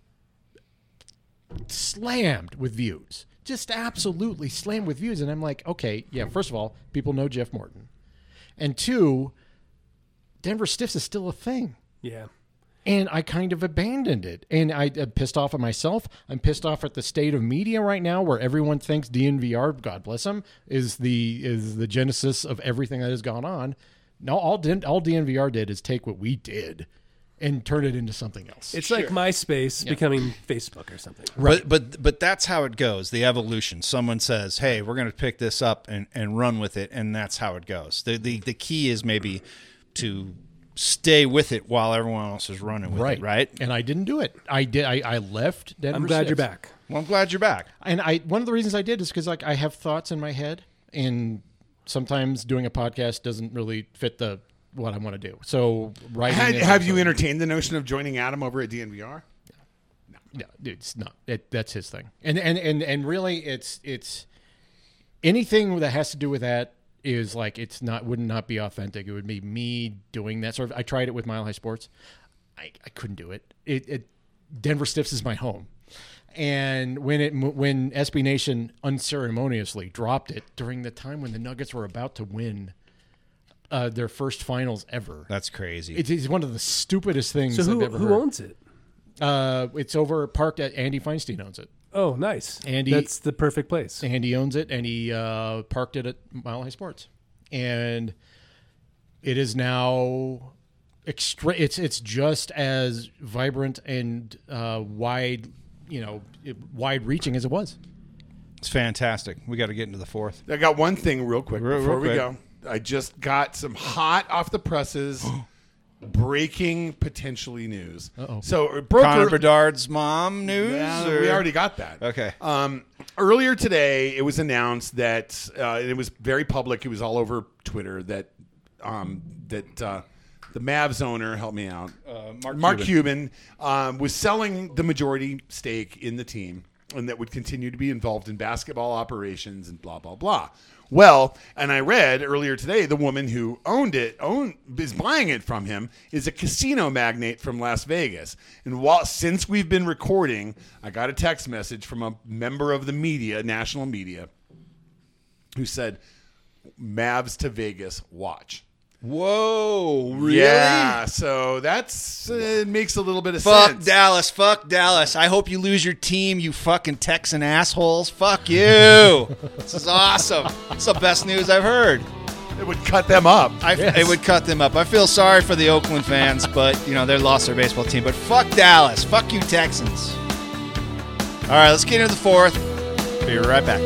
slammed with views. Just absolutely slammed with views. And I'm like, okay, yeah, first of all, people know Jeff Morton. And two, Denver Stiffs is still a thing. Yeah. And I kind of abandoned it. And I'm pissed off at myself. I'm pissed off at the state of media right now, where everyone thinks DNVR, God bless him, is the genesis of everything that has gone on. No, all DNVR did is take what we did and turn it into something else. It's like MySpace becoming Facebook or something. Right. But that's how it goes, the evolution. Someone says, hey, we're going to pick this up and run with it, and that's how it goes. The key is maybe to stay with it while everyone else is running with it, right? And I didn't do it. I left Denver I'm glad Stiffs. you're back. Well, I'm glad you're back. And one of the reasons I did is because I have thoughts in my head, and sometimes doing a podcast doesn't really fit what I want to do. So writing. Have you entertained the notion of joining Adam over at DNVR? No, it's not. That's his thing. And really, it's anything that has to do with that is like, would not be authentic. It would be me doing that sort of. I tried it with Mile High Sports. I couldn't do it. Denver Stiffs is my home. And when SB Nation unceremoniously dropped it during the time when the Nuggets were about to win their first finals ever. That's crazy. It's one of the stupidest things So I've ever heard. who owns it? It's over parked at Andy Feinstein owns it. Oh, nice. Andy- That's the perfect place. Andy owns it, and he parked it at Mile High Sports. And it is now it's just as vibrant and wide reaching as it was. It's fantastic. We got to get into the fourth. I got one thing real quick before we quick. go. I just got some hot off the presses, breaking potentially news. Uh-oh. So it broke Connor Bedard's mom news? Yeah, or- we already got that. Okay. Earlier today, it was announced that it was very public. It was all over Twitter that the Mavs owner, help me out, Mark Cuban, was selling the majority stake in the team, and that would continue to be involved in basketball operations and blah, blah, blah. Well, and I read earlier today, the woman who is buying it from him is a casino magnate from Las Vegas. And since we've been recording, I got a text message from a member of the media, national media, who said, Mavs to Vegas, watch. Whoa, really? Yeah, so that's it makes a little bit of Fuck sense. Dallas. Fuck Dallas. I hope you lose your team, you fucking Texan assholes. Fuck you. This is awesome. It's the best news I've heard. It would cut them up. It would cut them up. I feel sorry for the Oakland fans, but, they lost their baseball team. But fuck Dallas. Fuck you, Texans. All right, let's get into the fourth. Be right back.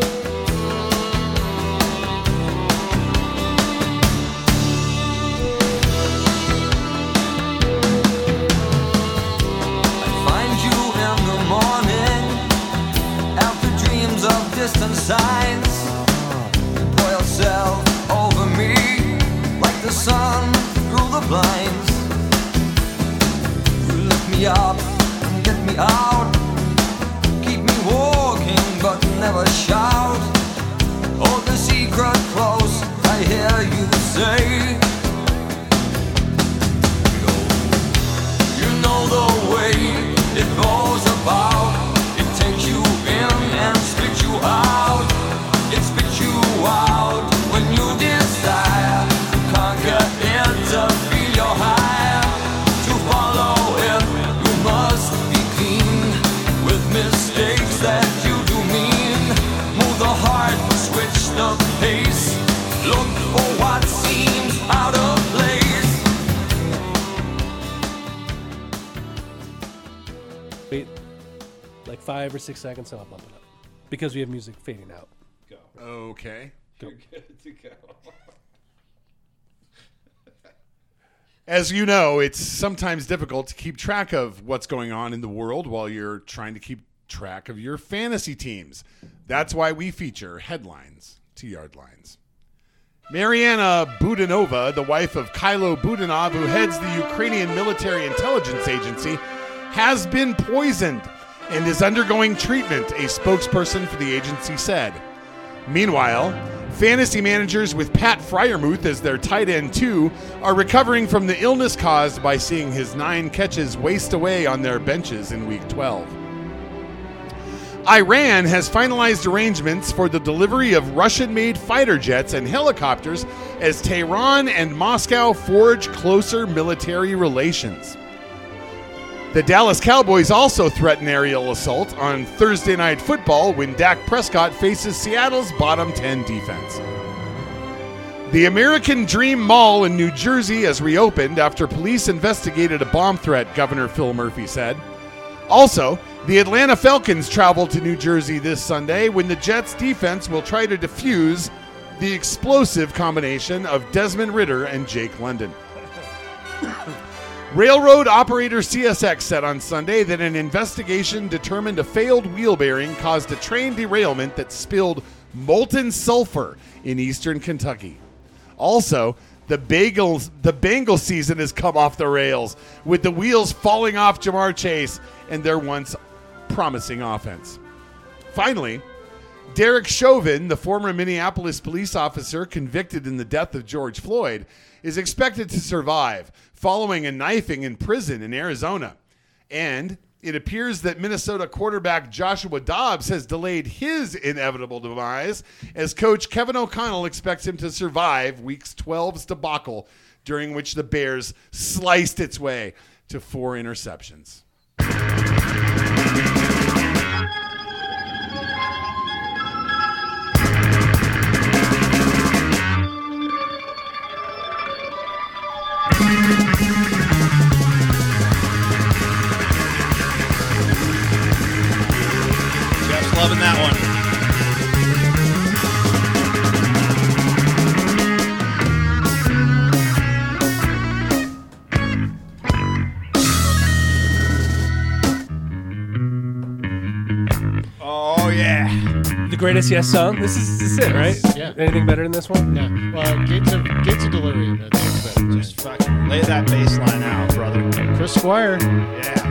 Distant signs, you pour yourself over me like the sun through the blinds. me up and get me out. Keep me walking but never shout. Hold the secret close, I hear you say. You know the way it goes about. It takes you in and spits you out. It spits you out when you desire to conquer it, to feel your high. To follow it, you must be clean with mistakes that you do mean. Move the heart, switch the pace. Look for what seems out of place. Wait, like 5 or 6 seconds, and I'll bump it up because we have music fading out. Okay. You're good to go. As you know, it's sometimes difficult to keep track of what's going on in the world while you're trying to keep track of your fantasy teams. That's why we feature headlines to yardlines. Mariana Budanova, the wife of Kylo Budanov, who heads the Ukrainian military intelligence agency, has been poisoned and is undergoing treatment, a spokesperson for the agency said. Meanwhile, fantasy managers with Pat Freiermuth as their tight end 2 are recovering from the illness caused by seeing his 9 catches waste away on their benches in Week 12. Iran has finalized arrangements for the delivery of Russian-made fighter jets and helicopters as Tehran and Moscow forge closer military relations. The Dallas Cowboys also threaten aerial assault on Thursday Night Football when Dak Prescott faces Seattle's bottom 10 defense. The American Dream Mall in New Jersey has reopened after police investigated a bomb threat, Governor Phil Murphy said. Also, the Atlanta Falcons travel to New Jersey this Sunday when the Jets' defense will try to defuse the explosive combination of Desmond Ridder and Jake London. Railroad operator CSX said on Sunday that an investigation determined a failed wheel bearing caused a train derailment that spilled molten sulfur in eastern Kentucky. Also, the Bengals season has come off the rails, with the wheels falling off Jamar Chase and their once promising offense. Finally, Derek Chauvin, the former Minneapolis police officer convicted in the death of George Floyd, is expected to survive following a knifing in prison in Arizona. And it appears that Minnesota quarterback Joshua Dobbs has delayed his inevitable demise as coach Kevin O'Connell expects him to survive Week 12's debacle, during which the Bears sliced its way to 4 interceptions. Jeff's loving that one. Oh, yeah. The greatest Yes song. This is it, right? Yeah. Anything better than this one? Yeah. Well, Gates of Delirium. I think it's better. Just fucking lay that bass line out, brother. Chris Squire. Yeah.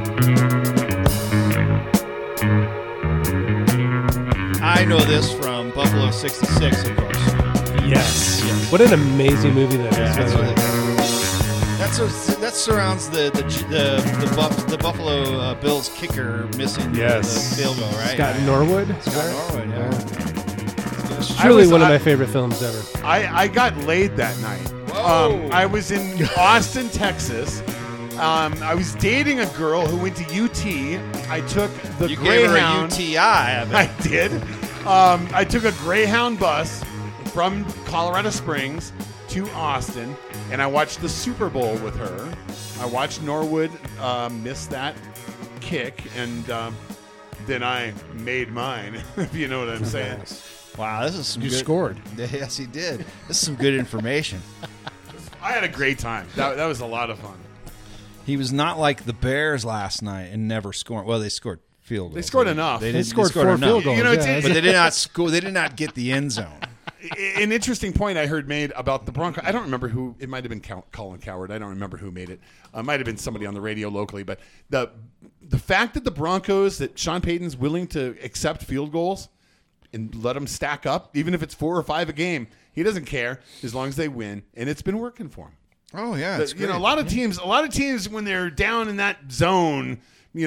I know this from Buffalo 66, of course. Yes. What an amazing movie that is. That's what that surrounds the Buffalo Bills kicker missing the field goal, right? Scott Norwood. Norwood, yeah. It's truly one of my favorite films ever. I got laid that night. I was in Austin, Texas. I was dating a girl who went to UT. I took the You Greyhound. gave her a UTI, I bet. I did. I took a Greyhound bus from Colorado Springs to Austin, and I watched the Super Bowl with her. I watched Norwood miss that kick, and then I made mine, if you know what I'm saying. Wow, this is some You good... scored. Yes, he did. This is some good information. I had a great time. That was a lot of fun. He was not like the Bears last night and never scored. Well, they scored field goals. They scored enough. They They scored 4 enough. field goals. You know, it's- yeah. But they did not score. They did not get the end zone. an interesting point I heard made about the Broncos. I don't remember who. It might have been Colin Cowherd. I don't remember who made it. It might have been somebody on the radio locally. But the fact that the Broncos, that Sean Payton's willing to accept field goals and let them stack up, even if it's 4 or 5 a game, he doesn't care as long as they win, and it's been working for him. Oh yeah, it's You know, a lot of teams when they're down in that zone,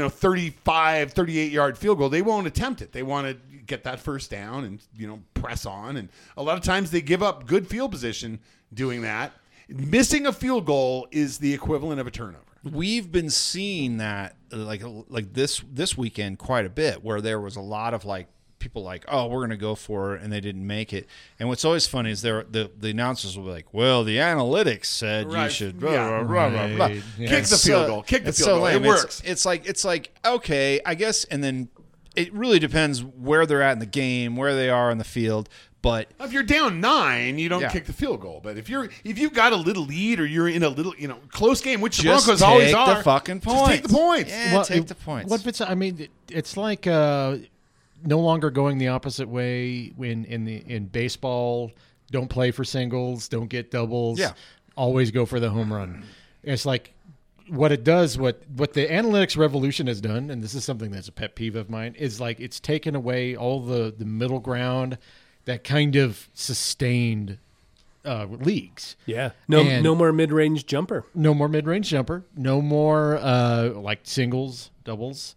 35, 38-yard field goal, they won't attempt it. They want to get that first down and, press on. And a lot of times they give up good field position doing that. Missing a field goal is the equivalent of a turnover. We've been seeing that like this weekend quite a bit, where there was a lot of people oh, we're going to go for it, and they didn't make it. And what's always funny is the announcers will be like, well, the analytics said you should blah, blah, blah, blah. Yeah. Kick the field goal. Kick the field goal. It works. It's like, okay, I guess, and then it really depends where they're at in the game, where they are in the field. But if you're down 9, you don't kick the field goal. But if you've got a little lead, or you're in a little close game, which the Broncos always are, take the fucking points. Just take the points. Yeah, take the points. What if it's? I mean, it's like no longer going the opposite way in baseball. Don't play for singles. Don't get doubles. Yeah. Always go for the home run. It's like what it does. What the analytics revolution has done, and this is something that's a pet peeve of mine, is it's taken away all the middle ground that kind of sustained leagues. Yeah. No more mid-range jumper. No more mid-range jumper. No more singles, doubles.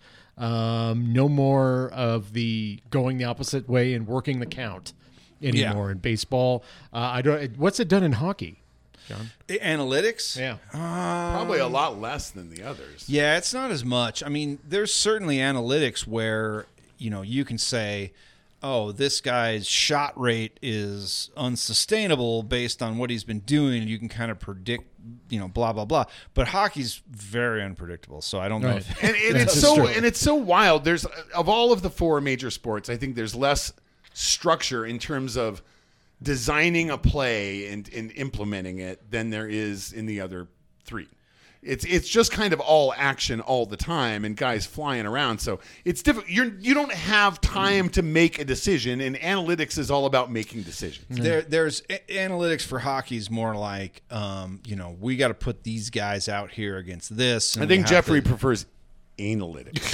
No more of the going the opposite way and working the count anymore in baseball. What's it done in hockey, John? The analytics? Yeah. Probably a lot less than the others. Yeah, it's not as much. I mean, there's certainly analytics where, you can say, oh, this guy's shot rate is unsustainable based on what he's been doing, and you can kind of predict, blah, blah, blah. But hockey's very unpredictable, so I don't know. And it's so wild. There's, of all of the 4 major sports, I think there's less structure in terms of designing a play and implementing it than there is in the other 3. It's just kind of all action all the time, and guys flying around. So it's difficult. You don't have time to make a decision, and analytics is all about making decisions. There's analytics for hockey is more like, we got to put these guys out here against this. I think Jeffrey prefers analytics.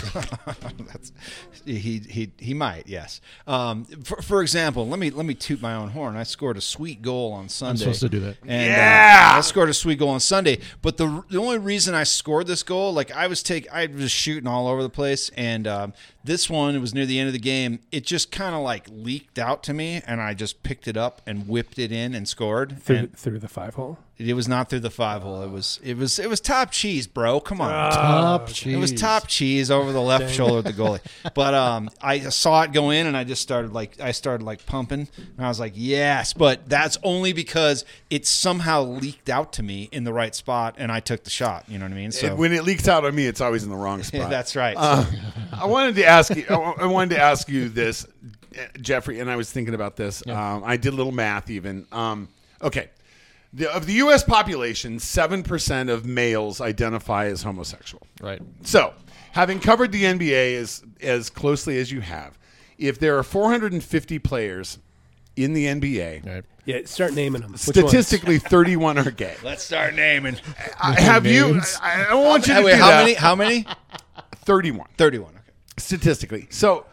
He might, yes. For example, let me toot my own horn. I scored a sweet goal on Sunday. I'm supposed to do that. And, I scored a sweet goal on Sunday. But the only reason I scored this goal, I was shooting all over the place, and this one, it was near the end of the game. It just kind of leaked out to me, and I just picked it up and whipped it in and scored through the 5-hole. It was not through the 5-hole. It was top cheese, bro. Come on, top cheese. It was top cheese over the left shoulder of the goalie. But I saw it go in, and I just started pumping, and I was like, yes. But that's only because it somehow leaked out to me in the right spot, and I took the shot. You know what I mean? So when it leaks out on me, it's always in the wrong spot. That's right. I wanted to ask you this, Jeffrey, and I was thinking about this. Yeah. I did a little math even. Okay. Of the U.S. population, 7% of males identify as homosexual. Right. So, having covered the NBA as closely as you have, if there are 450 players in the NBA, right. Yeah, start naming them. Statistically, 31 are gay. Let's start naming. Have you? I don't want you to do that. How many? 31. 31. Okay. Statistically. So,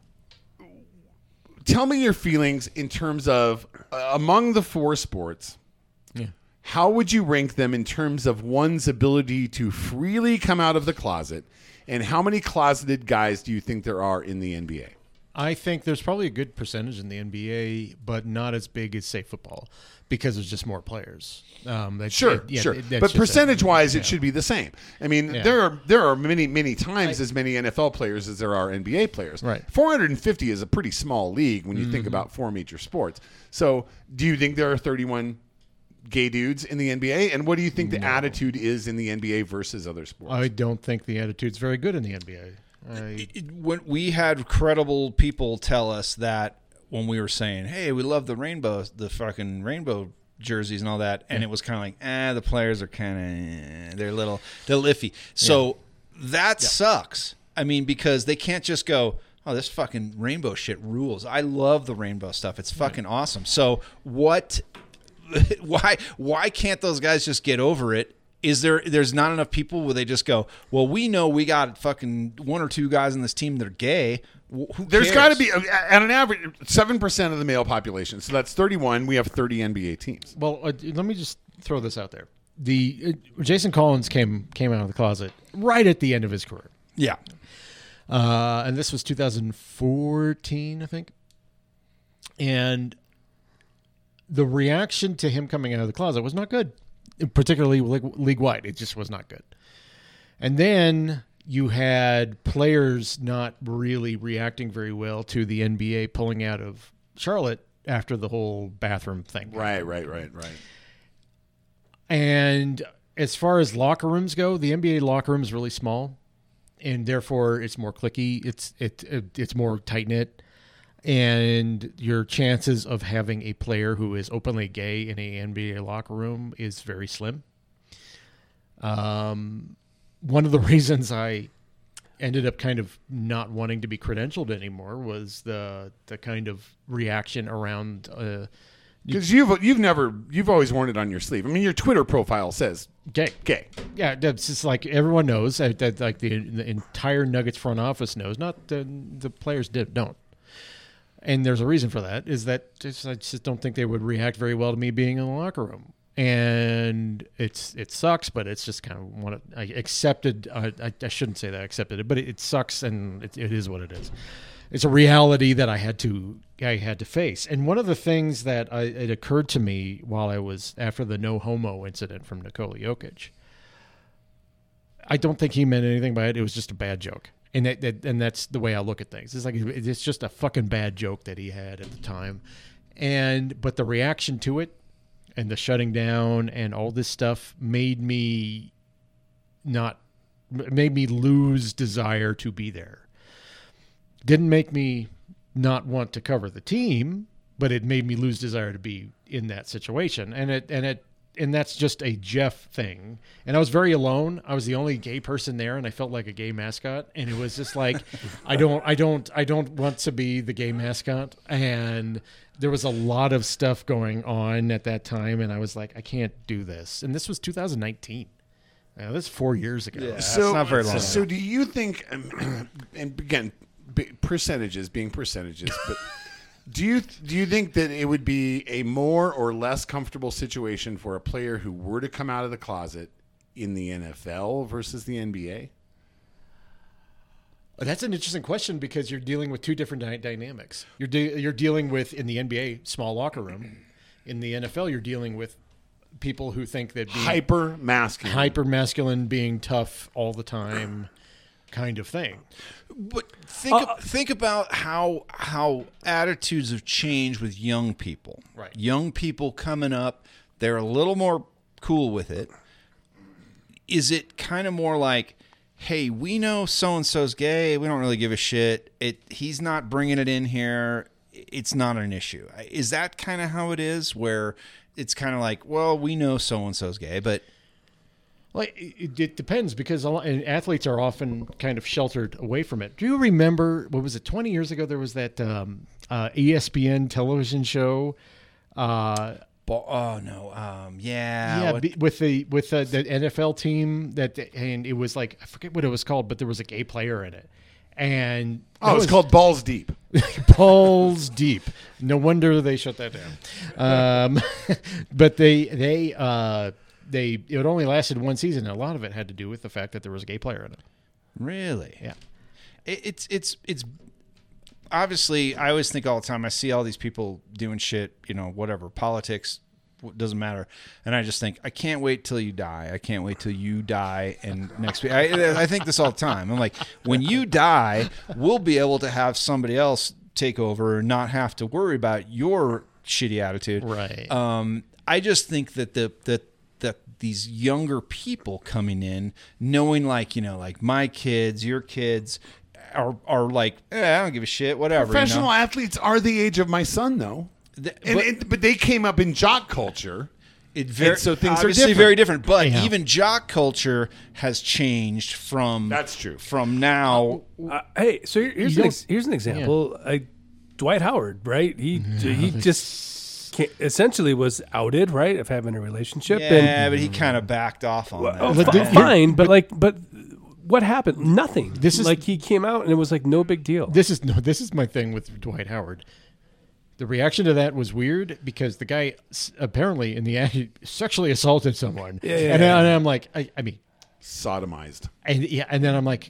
tell me your feelings in terms of among the 4 sports. How would you rank them in terms of one's ability to freely come out of the closet, and how many closeted guys do you think there are in the NBA? I think there's probably a good percentage in the NBA, but not as big as, say, football, because there's just more players. Sure. But percentage-wise, it should be the same. I mean, there are many times as many NFL players as there are NBA players. Right. 450 is a pretty small league when you think about 4 major sports. So do you think there are 31 gay dudes in the NBA? And what do you think the attitude is in the NBA versus other sports? I don't think the attitude's very good in the NBA. When we had credible people tell us that when we were saying, hey, we love the fucking rainbow jerseys and all that, and it was kind of like, the players are kind of, they're iffy. So that sucks. I mean, because they can't just go, oh, this fucking rainbow shit rules. I love the rainbow stuff. It's fucking awesome. So what? Why can't those guys just get over it? Is there's not enough people where they just go, well, we know we got fucking 1 or 2 guys on this team that are gay. Who There's cares? got to be, at an average, 7% of the male population. So that's 31. We have 30 NBA teams. Well, let me just throw this out there. Jason Collins came out of the closet right at the end of his career. Yeah. And this was 2014, I think. And the reaction to him coming out of the closet was not good, particularly league-wide. It just was not good. And then you had players not really reacting very well to the NBA pulling out of Charlotte after the whole bathroom thing. Right. And as far as locker rooms go, the NBA locker room is really small, and therefore it's more cliquey. It's more tight knit, and your chances of having a player who is openly gay in a NBA locker room is very slim. One of the reasons I ended up kind of not wanting to be credentialed anymore was the kind of reaction around. Because you've always worn it on your sleeve. I mean, your Twitter profile says Gay. Yeah, that's just like everyone knows. That like the entire Nuggets front office knows. Not the players don't. And there's a reason for that. Is that I just don't think they would react very well to me being in the locker room. And it sucks, but it's just kind of I accepted. I shouldn't say that I accepted it, but it sucks, and it is what it is. It's a reality that I had to face. And one of the things that it occurred to me while I was after the no homo incident from Nikola Jokic, I don't think he meant anything by it. It was just a bad joke. And that's the way I look at things. It's like it's just a fucking bad joke that he had at the time. But the reaction to it and the shutting down and all this stuff made me lose desire to be there. Didn't make me not want to cover the team, but it made me lose desire to be in that situation. And that's just a Jeff thing. And I was very alone. I was the only gay person there, and I felt like a gay mascot. And it was just like, I don't want to be the gay mascot. And there was a lot of stuff going on at that time, and I was like, I can't do this. And this was 2019. This is 4 years ago. Yeah, that's not very long. So do you think, and again, percentages being percentages, but do you think that it would be a more or less comfortable situation for a player who were to come out of the closet in the NFL versus the NBA? That's an interesting question because you're dealing with two different dynamics. You're dealing with, in the NBA, small locker room. In the NFL, you're dealing with people who think that being hyper masculine, being tough all the time, kind of thing. But think about how attitudes have changed with young people. Right. Young people coming up, they're a little more cool with it. Is it kind of more like, hey, we know so-and-so's gay. We don't really give a shit. He's not bringing it in here. It's not an issue. Is that kind of how it is, where it's kind of like, well, we know so-and-so's gay, but... Well, it depends because and athletes are often kind of sheltered away from it. Do you remember, what was it, 20 years ago, there was that ESPN television show? Yeah. With the NFL team and it was like, I forget what it was called, but there was a gay player in it. And it was called Balls Deep. Balls Deep. No wonder they shut that down. But it only lasted one season, and a lot of it had to do with the fact that there was a gay player in it. Really? Yeah. It's obviously, I always think all the time, I see all these people doing shit, whatever, politics, doesn't matter. And I just think, I can't wait till you die. I can't wait till you die. And next week, I think this all the time. I'm like, when you die, we'll be able to have somebody else take over and not have to worry about your shitty attitude. Right. I just think that that these younger people coming in, knowing like my kids, your kids are like, I don't give a shit, whatever. Professional athletes are the age of my son, though. But they came up in jock culture, And so things are obviously different. very different. But Yeah. even jock culture has changed from That's true. From now. Hey, so here's here's an example. Dwight Howard, right? He just essentially was outed, right, of having a relationship. Yeah, but he kind of backed off on that. Fine, but what happened? Nothing. This is- like he came out and it was like no big deal. This is my thing with Dwight Howard. The reaction to that was weird because the guy apparently in the end he sexually assaulted someone. And I'm like, I mean, Sodomized. and then I'm like,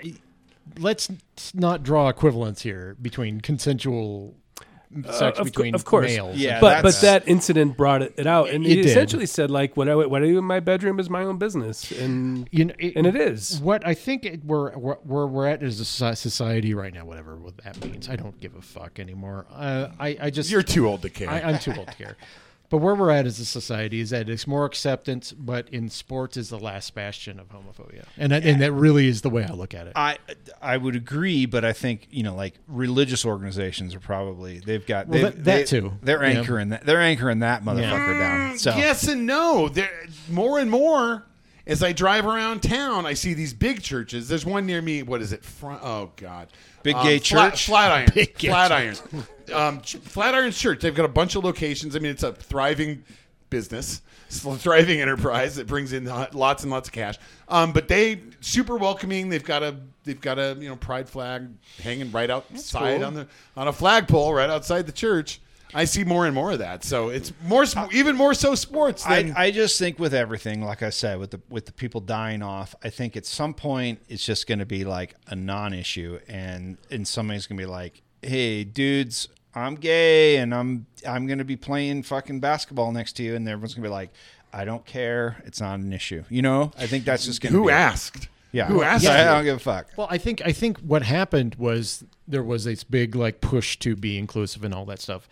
let's not draw equivalence here between consensual sex between of course. males. Yeah, but that's- that incident brought it out, and It he did. essentially said like, "What I do in my bedroom is my own business," and and it is. What I think we're at as a society right now, whatever what that means. I don't give a fuck anymore. I just You're too old to care. I'm too old to care. But where we're at as a society is that it's more acceptance, but in sports is the last bastion of homophobia, and that really is the way I look at it. I would agree, but I think like religious organizations are probably they've got Well, that too. They're Yeah. anchoring that motherfucker down. So Yes and no. There, more and more, as I drive around town, I see these big churches. There's one near me. What is it? Oh, God. Big gay church? Flatiron. Big gay Flatirons. Flatiron's church. They've got a bunch of locations. I mean, it's a thriving business. It's a thriving enterprise that brings in lots and lots of cash. But they super welcoming. They've got a pride flag hanging right outside on a flagpole right outside the church. I see more and more of that. So it's even more so sports. Than, I just think with everything, like I said, with the people dying off, I think at some point it's just going to be like a non-issue, and somebody's going to be like, "Hey, dudes, I'm gay, and I'm going to be playing fucking basketball next to you," and everyone's going to be like, "I don't care. It's not an issue." I think that's just going to. who asked? Yeah, Who asked? I you? don't give a fuck. Well, I think what happened was there was this big like push to be inclusive and all that stuff,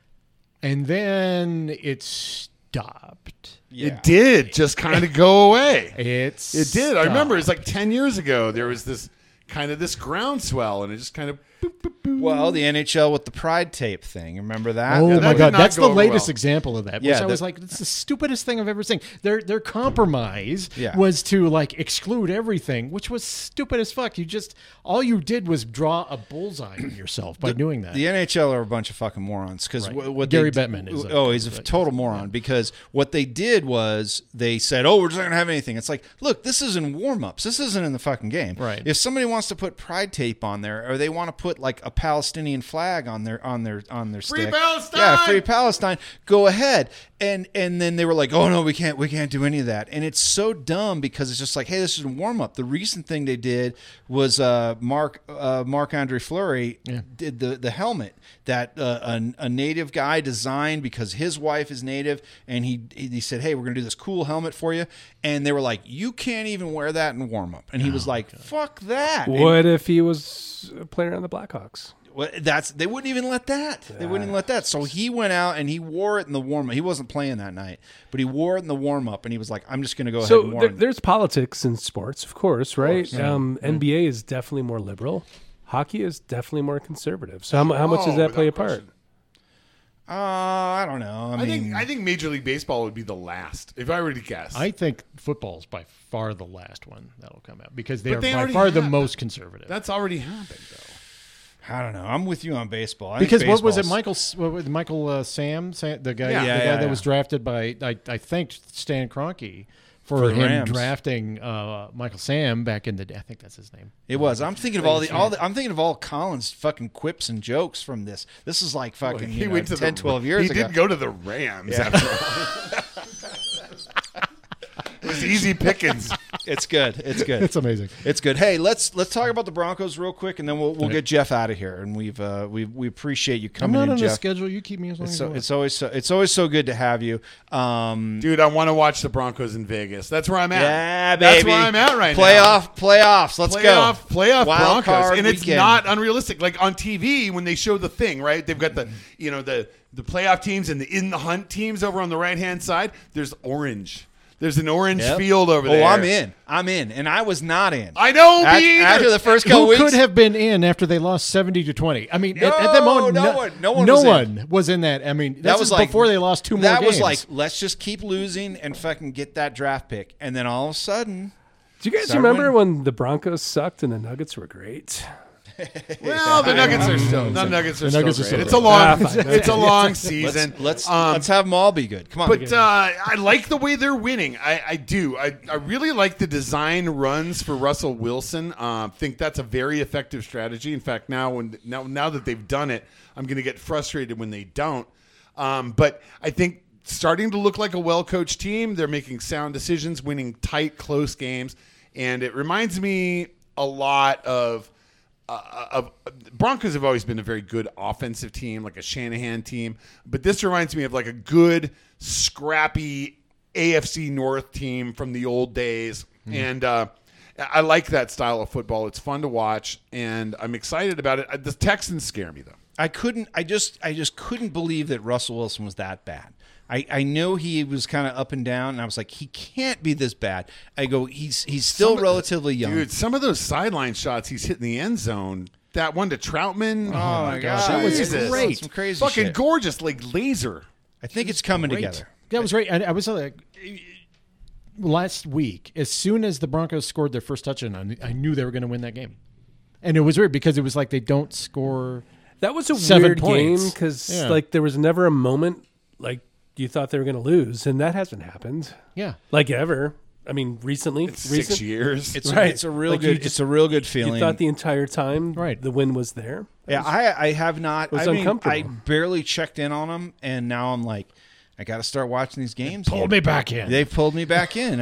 and then it stopped. Yeah. It did just kind of go away. It did. I remember it's like 10 years ago. There was this groundswell, and it just kind of. Boop, boop, boop. Well, the NHL with the Pride tape thing. Remember that? Oh that my did God, not that's go the over latest well. example of that. Yeah, Which I was like, it's the stupidest thing I've ever seen. Their compromise Yeah. was to like exclude everything, which was stupid as fuck. All you did was draw a bullseye on yourself by doing that. The NHL are a bunch of fucking morons because Right. what Gary they, Bettman is he's a total moron because what they did was they said, "Oh, we're just not gonna have anything." It's like, look, this is in warm-ups. This isn't in the fucking game. Right. If somebody wants to put Pride tape on there, or they want to put like a Palestinian flag on their stick, Palestine! yeah, free Palestine, go ahead. And then they were like, "Oh no, we can't do any of that." And it's so dumb because it's just like, hey, this is a warm up. The recent thing they did was Marc-Andre Fleury did the helmet that a native guy designed because his wife is native, and he said, "Hey, we're gonna do this cool helmet for you." And they were like, "You can't even wear that in warm up." And he was like, "Fuck that." What if he was a player on the Blackhawks? They wouldn't even let that. They wouldn't even let that. So he went out and he wore it in the warm up. He wasn't playing that night, but he wore it in the warm up, and he was like, "I'm just going to go ahead and So wear it." there's politics in sports, of course, right? NBA is definitely more liberal. Hockey is definitely more conservative. So how much does that play a part? I don't know. I think Major League Baseball would be the last, if I were to guess. I think football's by far the last one that'll come out because they But are they by already far the have- most conservative. That's already happened, though. I don't know. I'm with you on baseball. I Because think what was it, baseball's- Michael Sam, the guy, Yeah. the Yeah, guy yeah, that yeah. was drafted by I think Stan Kroenke for For the him Rams. drafting Michael Sam back in the day. I think that's his name. It was. I'm thinking of I'm thinking of all Collins' fucking quips and jokes from this. This is like fucking He went to 10, the, 12 years he ago. did go to the Rams after all. It was easy pickings. It's good. It's good. It's amazing. It's good. Hey, let's talk about the Broncos real quick, and then we'll get Jeff out of here. And we appreciate you I'm coming not in, on a Jeff. schedule. You keep me as long as you want. It's always so good to have you. Dude, I want to watch the Broncos in Vegas. That's where I'm at. Yeah, That's baby. where I'm at right now. Playoffs. Let's go. Playoff Wild Broncos, card and it's weekend. not unrealistic. Like on TV when they show the thing, right? They've got the playoff teams and the in the hunt teams over on the right hand side. There's orange. There's an orange Yep. field over there. Oh, I'm in, and I was not in. I know, me either. After the first couple Who weeks, could have been in after they lost 70-20? I mean, at that moment, no one was in that. I mean, that was like before they lost 2 more That games. was like, let's just keep losing and fucking get that draft pick, and then all of a sudden, Do you guys Start remember winning. when the Broncos sucked and the Nuggets were great? Well, the Nuggets are still. The Nuggets are Nuggets still are great. still It's a great. long. It's a long season. let's have them all be good. Come on, But I like the way they're winning. I do. I really like the design runs for Russell Wilson. Think that's a very effective strategy. In fact, now that they've done it, I'm going to get frustrated when they don't. But I think starting to look like a well-coached team. They're making sound decisions, winning tight, close games, and it reminds me a lot of Broncos have always been a very good offensive team, like a Shanahan team. But this reminds me of like a good, scrappy AFC North team from the old days. And I like that style of football. It's fun to watch, and I'm excited about it. The Texans scare me, though. I just couldn't believe that Russell Wilson was that bad. I know he was kind of up and down, and I was like, he can't be this bad. I go, he's still relatively young. Dude, some of those sideline shots he's hitting the end zone. That one to Troutman. Oh my gosh, that was Jesus. great. Some crazy Fucking shit. gorgeous, like laser. I think it's coming Great. together. That was great. I was like, last week, as soon as the Broncos scored their first touchdown, I knew they were going to win that game. And it was weird because it was like they don't score. That was a 7 weird points. game because Yeah. like there was never a moment like you thought they were going to lose, and that hasn't happened Yeah. like ever. I mean, recently, 6 years. It's Right. it's a real Like, you good. just- It's a real good feeling. you thought the entire time Right. the win was there. Yeah, I have not. was I mean, uncomfortable. I barely checked in on them, and now I'm like, I got to start watching these games. Pulled me back in. They've pulled me back in,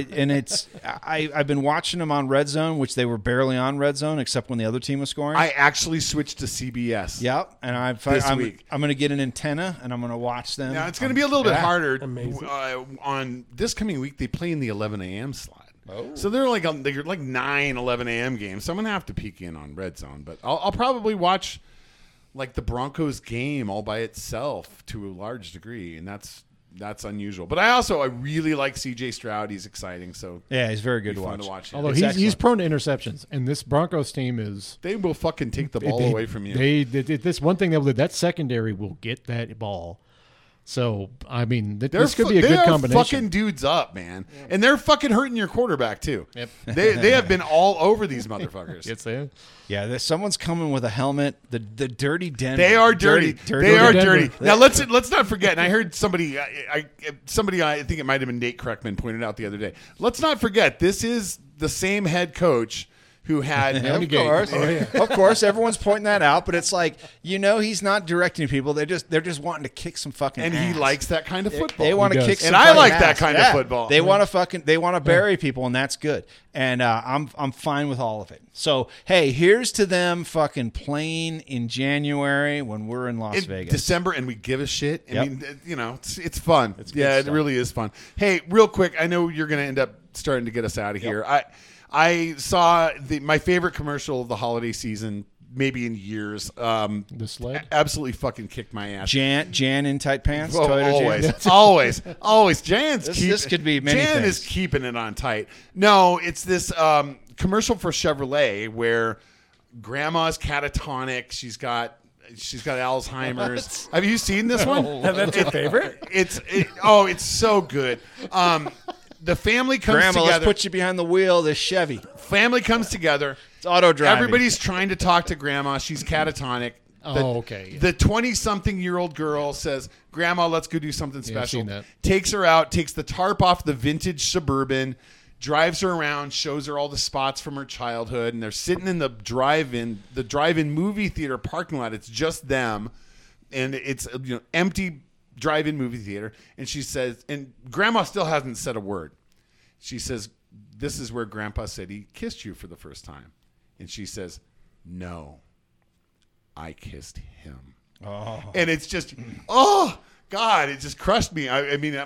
I've been watching them on Red Zone, which they were barely on Red Zone except when the other team was scoring. I actually switched to CBS. Yep, and This I'm week. going to get an antenna and I'm going to watch them. Now, it's going to be a little bit harder. Amazing. On this coming week, they play in the 11 a.m. slot. So they're like 9, 11 a.m. games. So I'm going to have to peek in on Red Zone. But I'll probably watch like the Broncos game all by itself to a large degree. And that's unusual. But I really like C.J. Stroud. He's exciting. So Yeah, he's very good it'll to be fun watch. to watch. Although It's he's excellent. prone to interceptions, and this Broncos team is. They will fucking take the ball they- away from you. They this one thing that secondary will get that ball. So I mean, this could be a they good are combination. fucking dudes up, man. And they're fucking hurting your quarterback, too. Yep. They have been all over these motherfuckers. Yes, they have. Yeah, someone's coming with a helmet. The dirty Denver. They are dirty. They are dirty. Denver. Now let's not forget. And I heard somebody, I think it might have been Nate Kreckman pointed out the other day. Let's not forget this is the same head coach who had Of course, of course, everyone's pointing that out, but it's like he's not directing people. They're just wanting to kick some fucking. and ass. he likes that kind of football. They want to does. kick, some And I fucking like ass. that kind of football. They want to bury people, and that's good. And I'm fine with all of it. So hey, here's to them fucking playing in January when we're in Las in Vegas. December, and we give a shit. I Yep. mean, it's fun. good Yeah, it stuff. really is fun. Hey, real quick, I know you're going to end up starting to get us out of here. I saw my favorite commercial of the holiday season, maybe in years. The sled. Absolutely fucking kicked my ass. Jan in tight pants. Oh, Toyota Jan. always. Jan's This could be many Jan things. is keeping it on tight. No, it's this commercial for Chevrolet where grandma's catatonic. She's got Alzheimer's. Have you seen this one? That's your favorite? It's so good. The family comes Grandma, let's together. put you behind the wheel of this Chevy. Family comes together. It's auto driving. Everybody's trying to talk to grandma. She's catatonic. Okay. Yeah. The 20-something-year-old girl says, "Grandma, let's go do something I've special." seen that. Takes her out, takes the tarp off the vintage Suburban, drives her around, shows her all the spots from her childhood, and they're sitting in the drive-in movie theater parking lot. It's just them, and it's empty drive-in movie theater. And she says, and Grandma still hasn't said a word. She says, "This is where Grandpa said he kissed you for the first time," and she says, "No. I kissed him." Oh. And it's just, oh God, it just crushed me. I mean,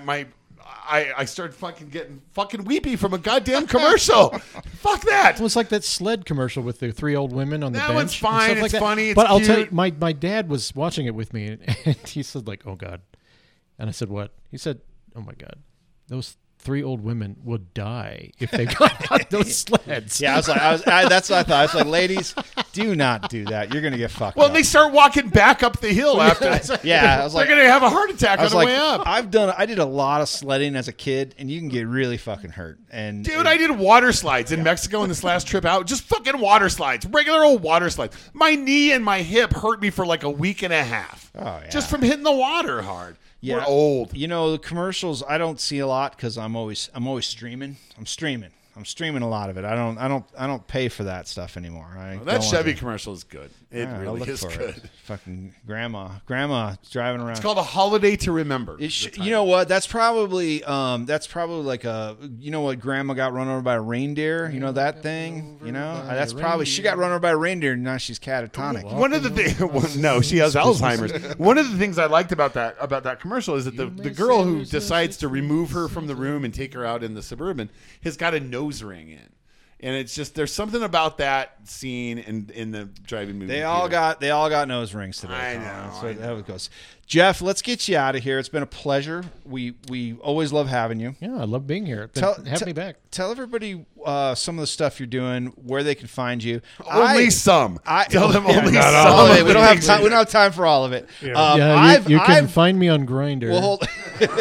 I started fucking getting fucking weepy from a goddamn commercial. Fuck that. It was like that sled commercial with the 3 old women on the That bench. one's and fine. stuff like It's that. funny. It's but I'll tell you, cute. my dad was watching it with me, and he said, like, "Oh God," and I said, "What?" He said, "Oh my God, those 3 old women would die if they got on those sleds. Yeah, that's what I thought. I was like, ladies, do not do that. You're gonna get fucked. Well, up. they start walking back up the hill after. Yeah, I was They're like, going to have a heart attack I on was the like, way up. I did a lot of sledding as a kid, and you can get really fucking hurt. And Dude, I did water slides in Mexico in this last trip out. Just fucking water slides. Regular old water slides. My knee and my hip hurt me for like a week and a half. Oh, yeah. Just from hitting the water hard. Yeah. We're old. You know, the commercials I don't see a lot because I'm always streaming. I'm streaming a lot of it. I don't pay for that stuff anymore. That Chevy commercial is good. It I'll really look is for good. it. Fucking grandma driving around. It's called A Holiday to Remember. You know what? That's probably like a, you know what, grandma got run over by a reindeer. You know that thing. You know that's probably she got run over by a reindeer. And now she's catatonic. One of the things, no, she has Alzheimer's. One of the things I liked about that commercial is that the girl who decides to remove her from the room and take her out in the Suburban has got a nose ring in. And it's just there's something about that scene in the driving movie. They all got nose rings today. I Colin. know, That's what I know. how it goes. Jeff, let's get you out of here. It's been a pleasure. We always love having you. Yeah, I love being here. Have me back. Tell everybody some of the stuff you're doing, where they can find you. Only some. Tell them Yeah, only not some. all of it. of We the don't have things time. we We don't have time for all of it. You can find me on Grindr. Well, hold.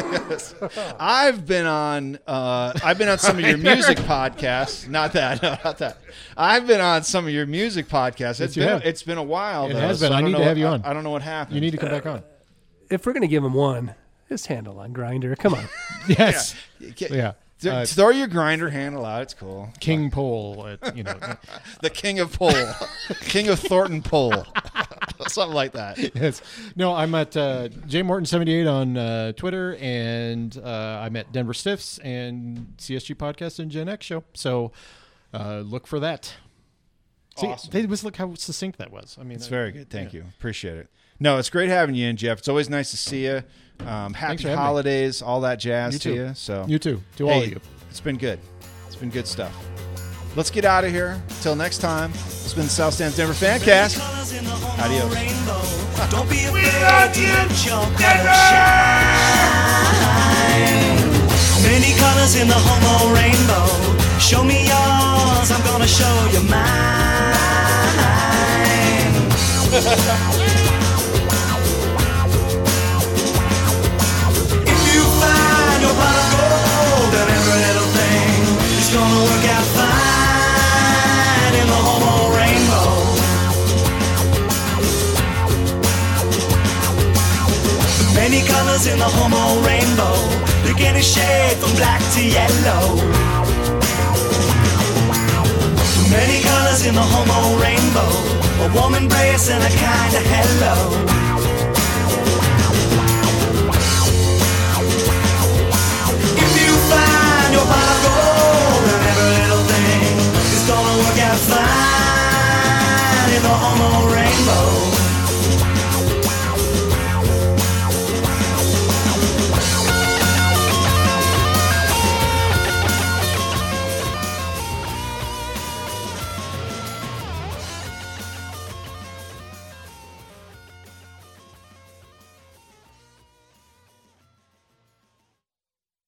I've been on some of your music podcasts. Not that. I've been on some of your music podcasts. It's been a while. It though, has been. so I need to have you on. I don't know what happened. You need to come back on. If we're gonna give him one, his handle on Grindr. Come on. Yes. Yeah. Yeah. Throw your Grindr handle out. It's cool. King Pole. The King of Pole. King of Thornton Pole. Something like that. Yes. No, I'm at JMorton78 on Twitter, and I'm at Denver Stiffs and CSG Podcast and Gen X Show. So look for that. Awesome. Look how succinct that was. I mean, It's very good. Thank you. Appreciate it. No, it's great having you in, Jeff. It's always nice to see you. Happy for having holidays, all that jazz You to too. you. So You too. To all of you. It's been good. It's been good stuff. Let's get out of here. Till next time. It's been the South Stands Denver Fancast. Adios. Don't be We afraid love to you, let your Denver! colors shine. Many colors in the homo rainbow. Show me yours, I'm gonna show you mine. If you find your pot of gold, then every little thing is gonna work out fine in the homo rainbow. Many colors in the homo rainbow. They get a shade from black to yellow. Many colors in the homo rainbow. A warm embrace and a kind of hello.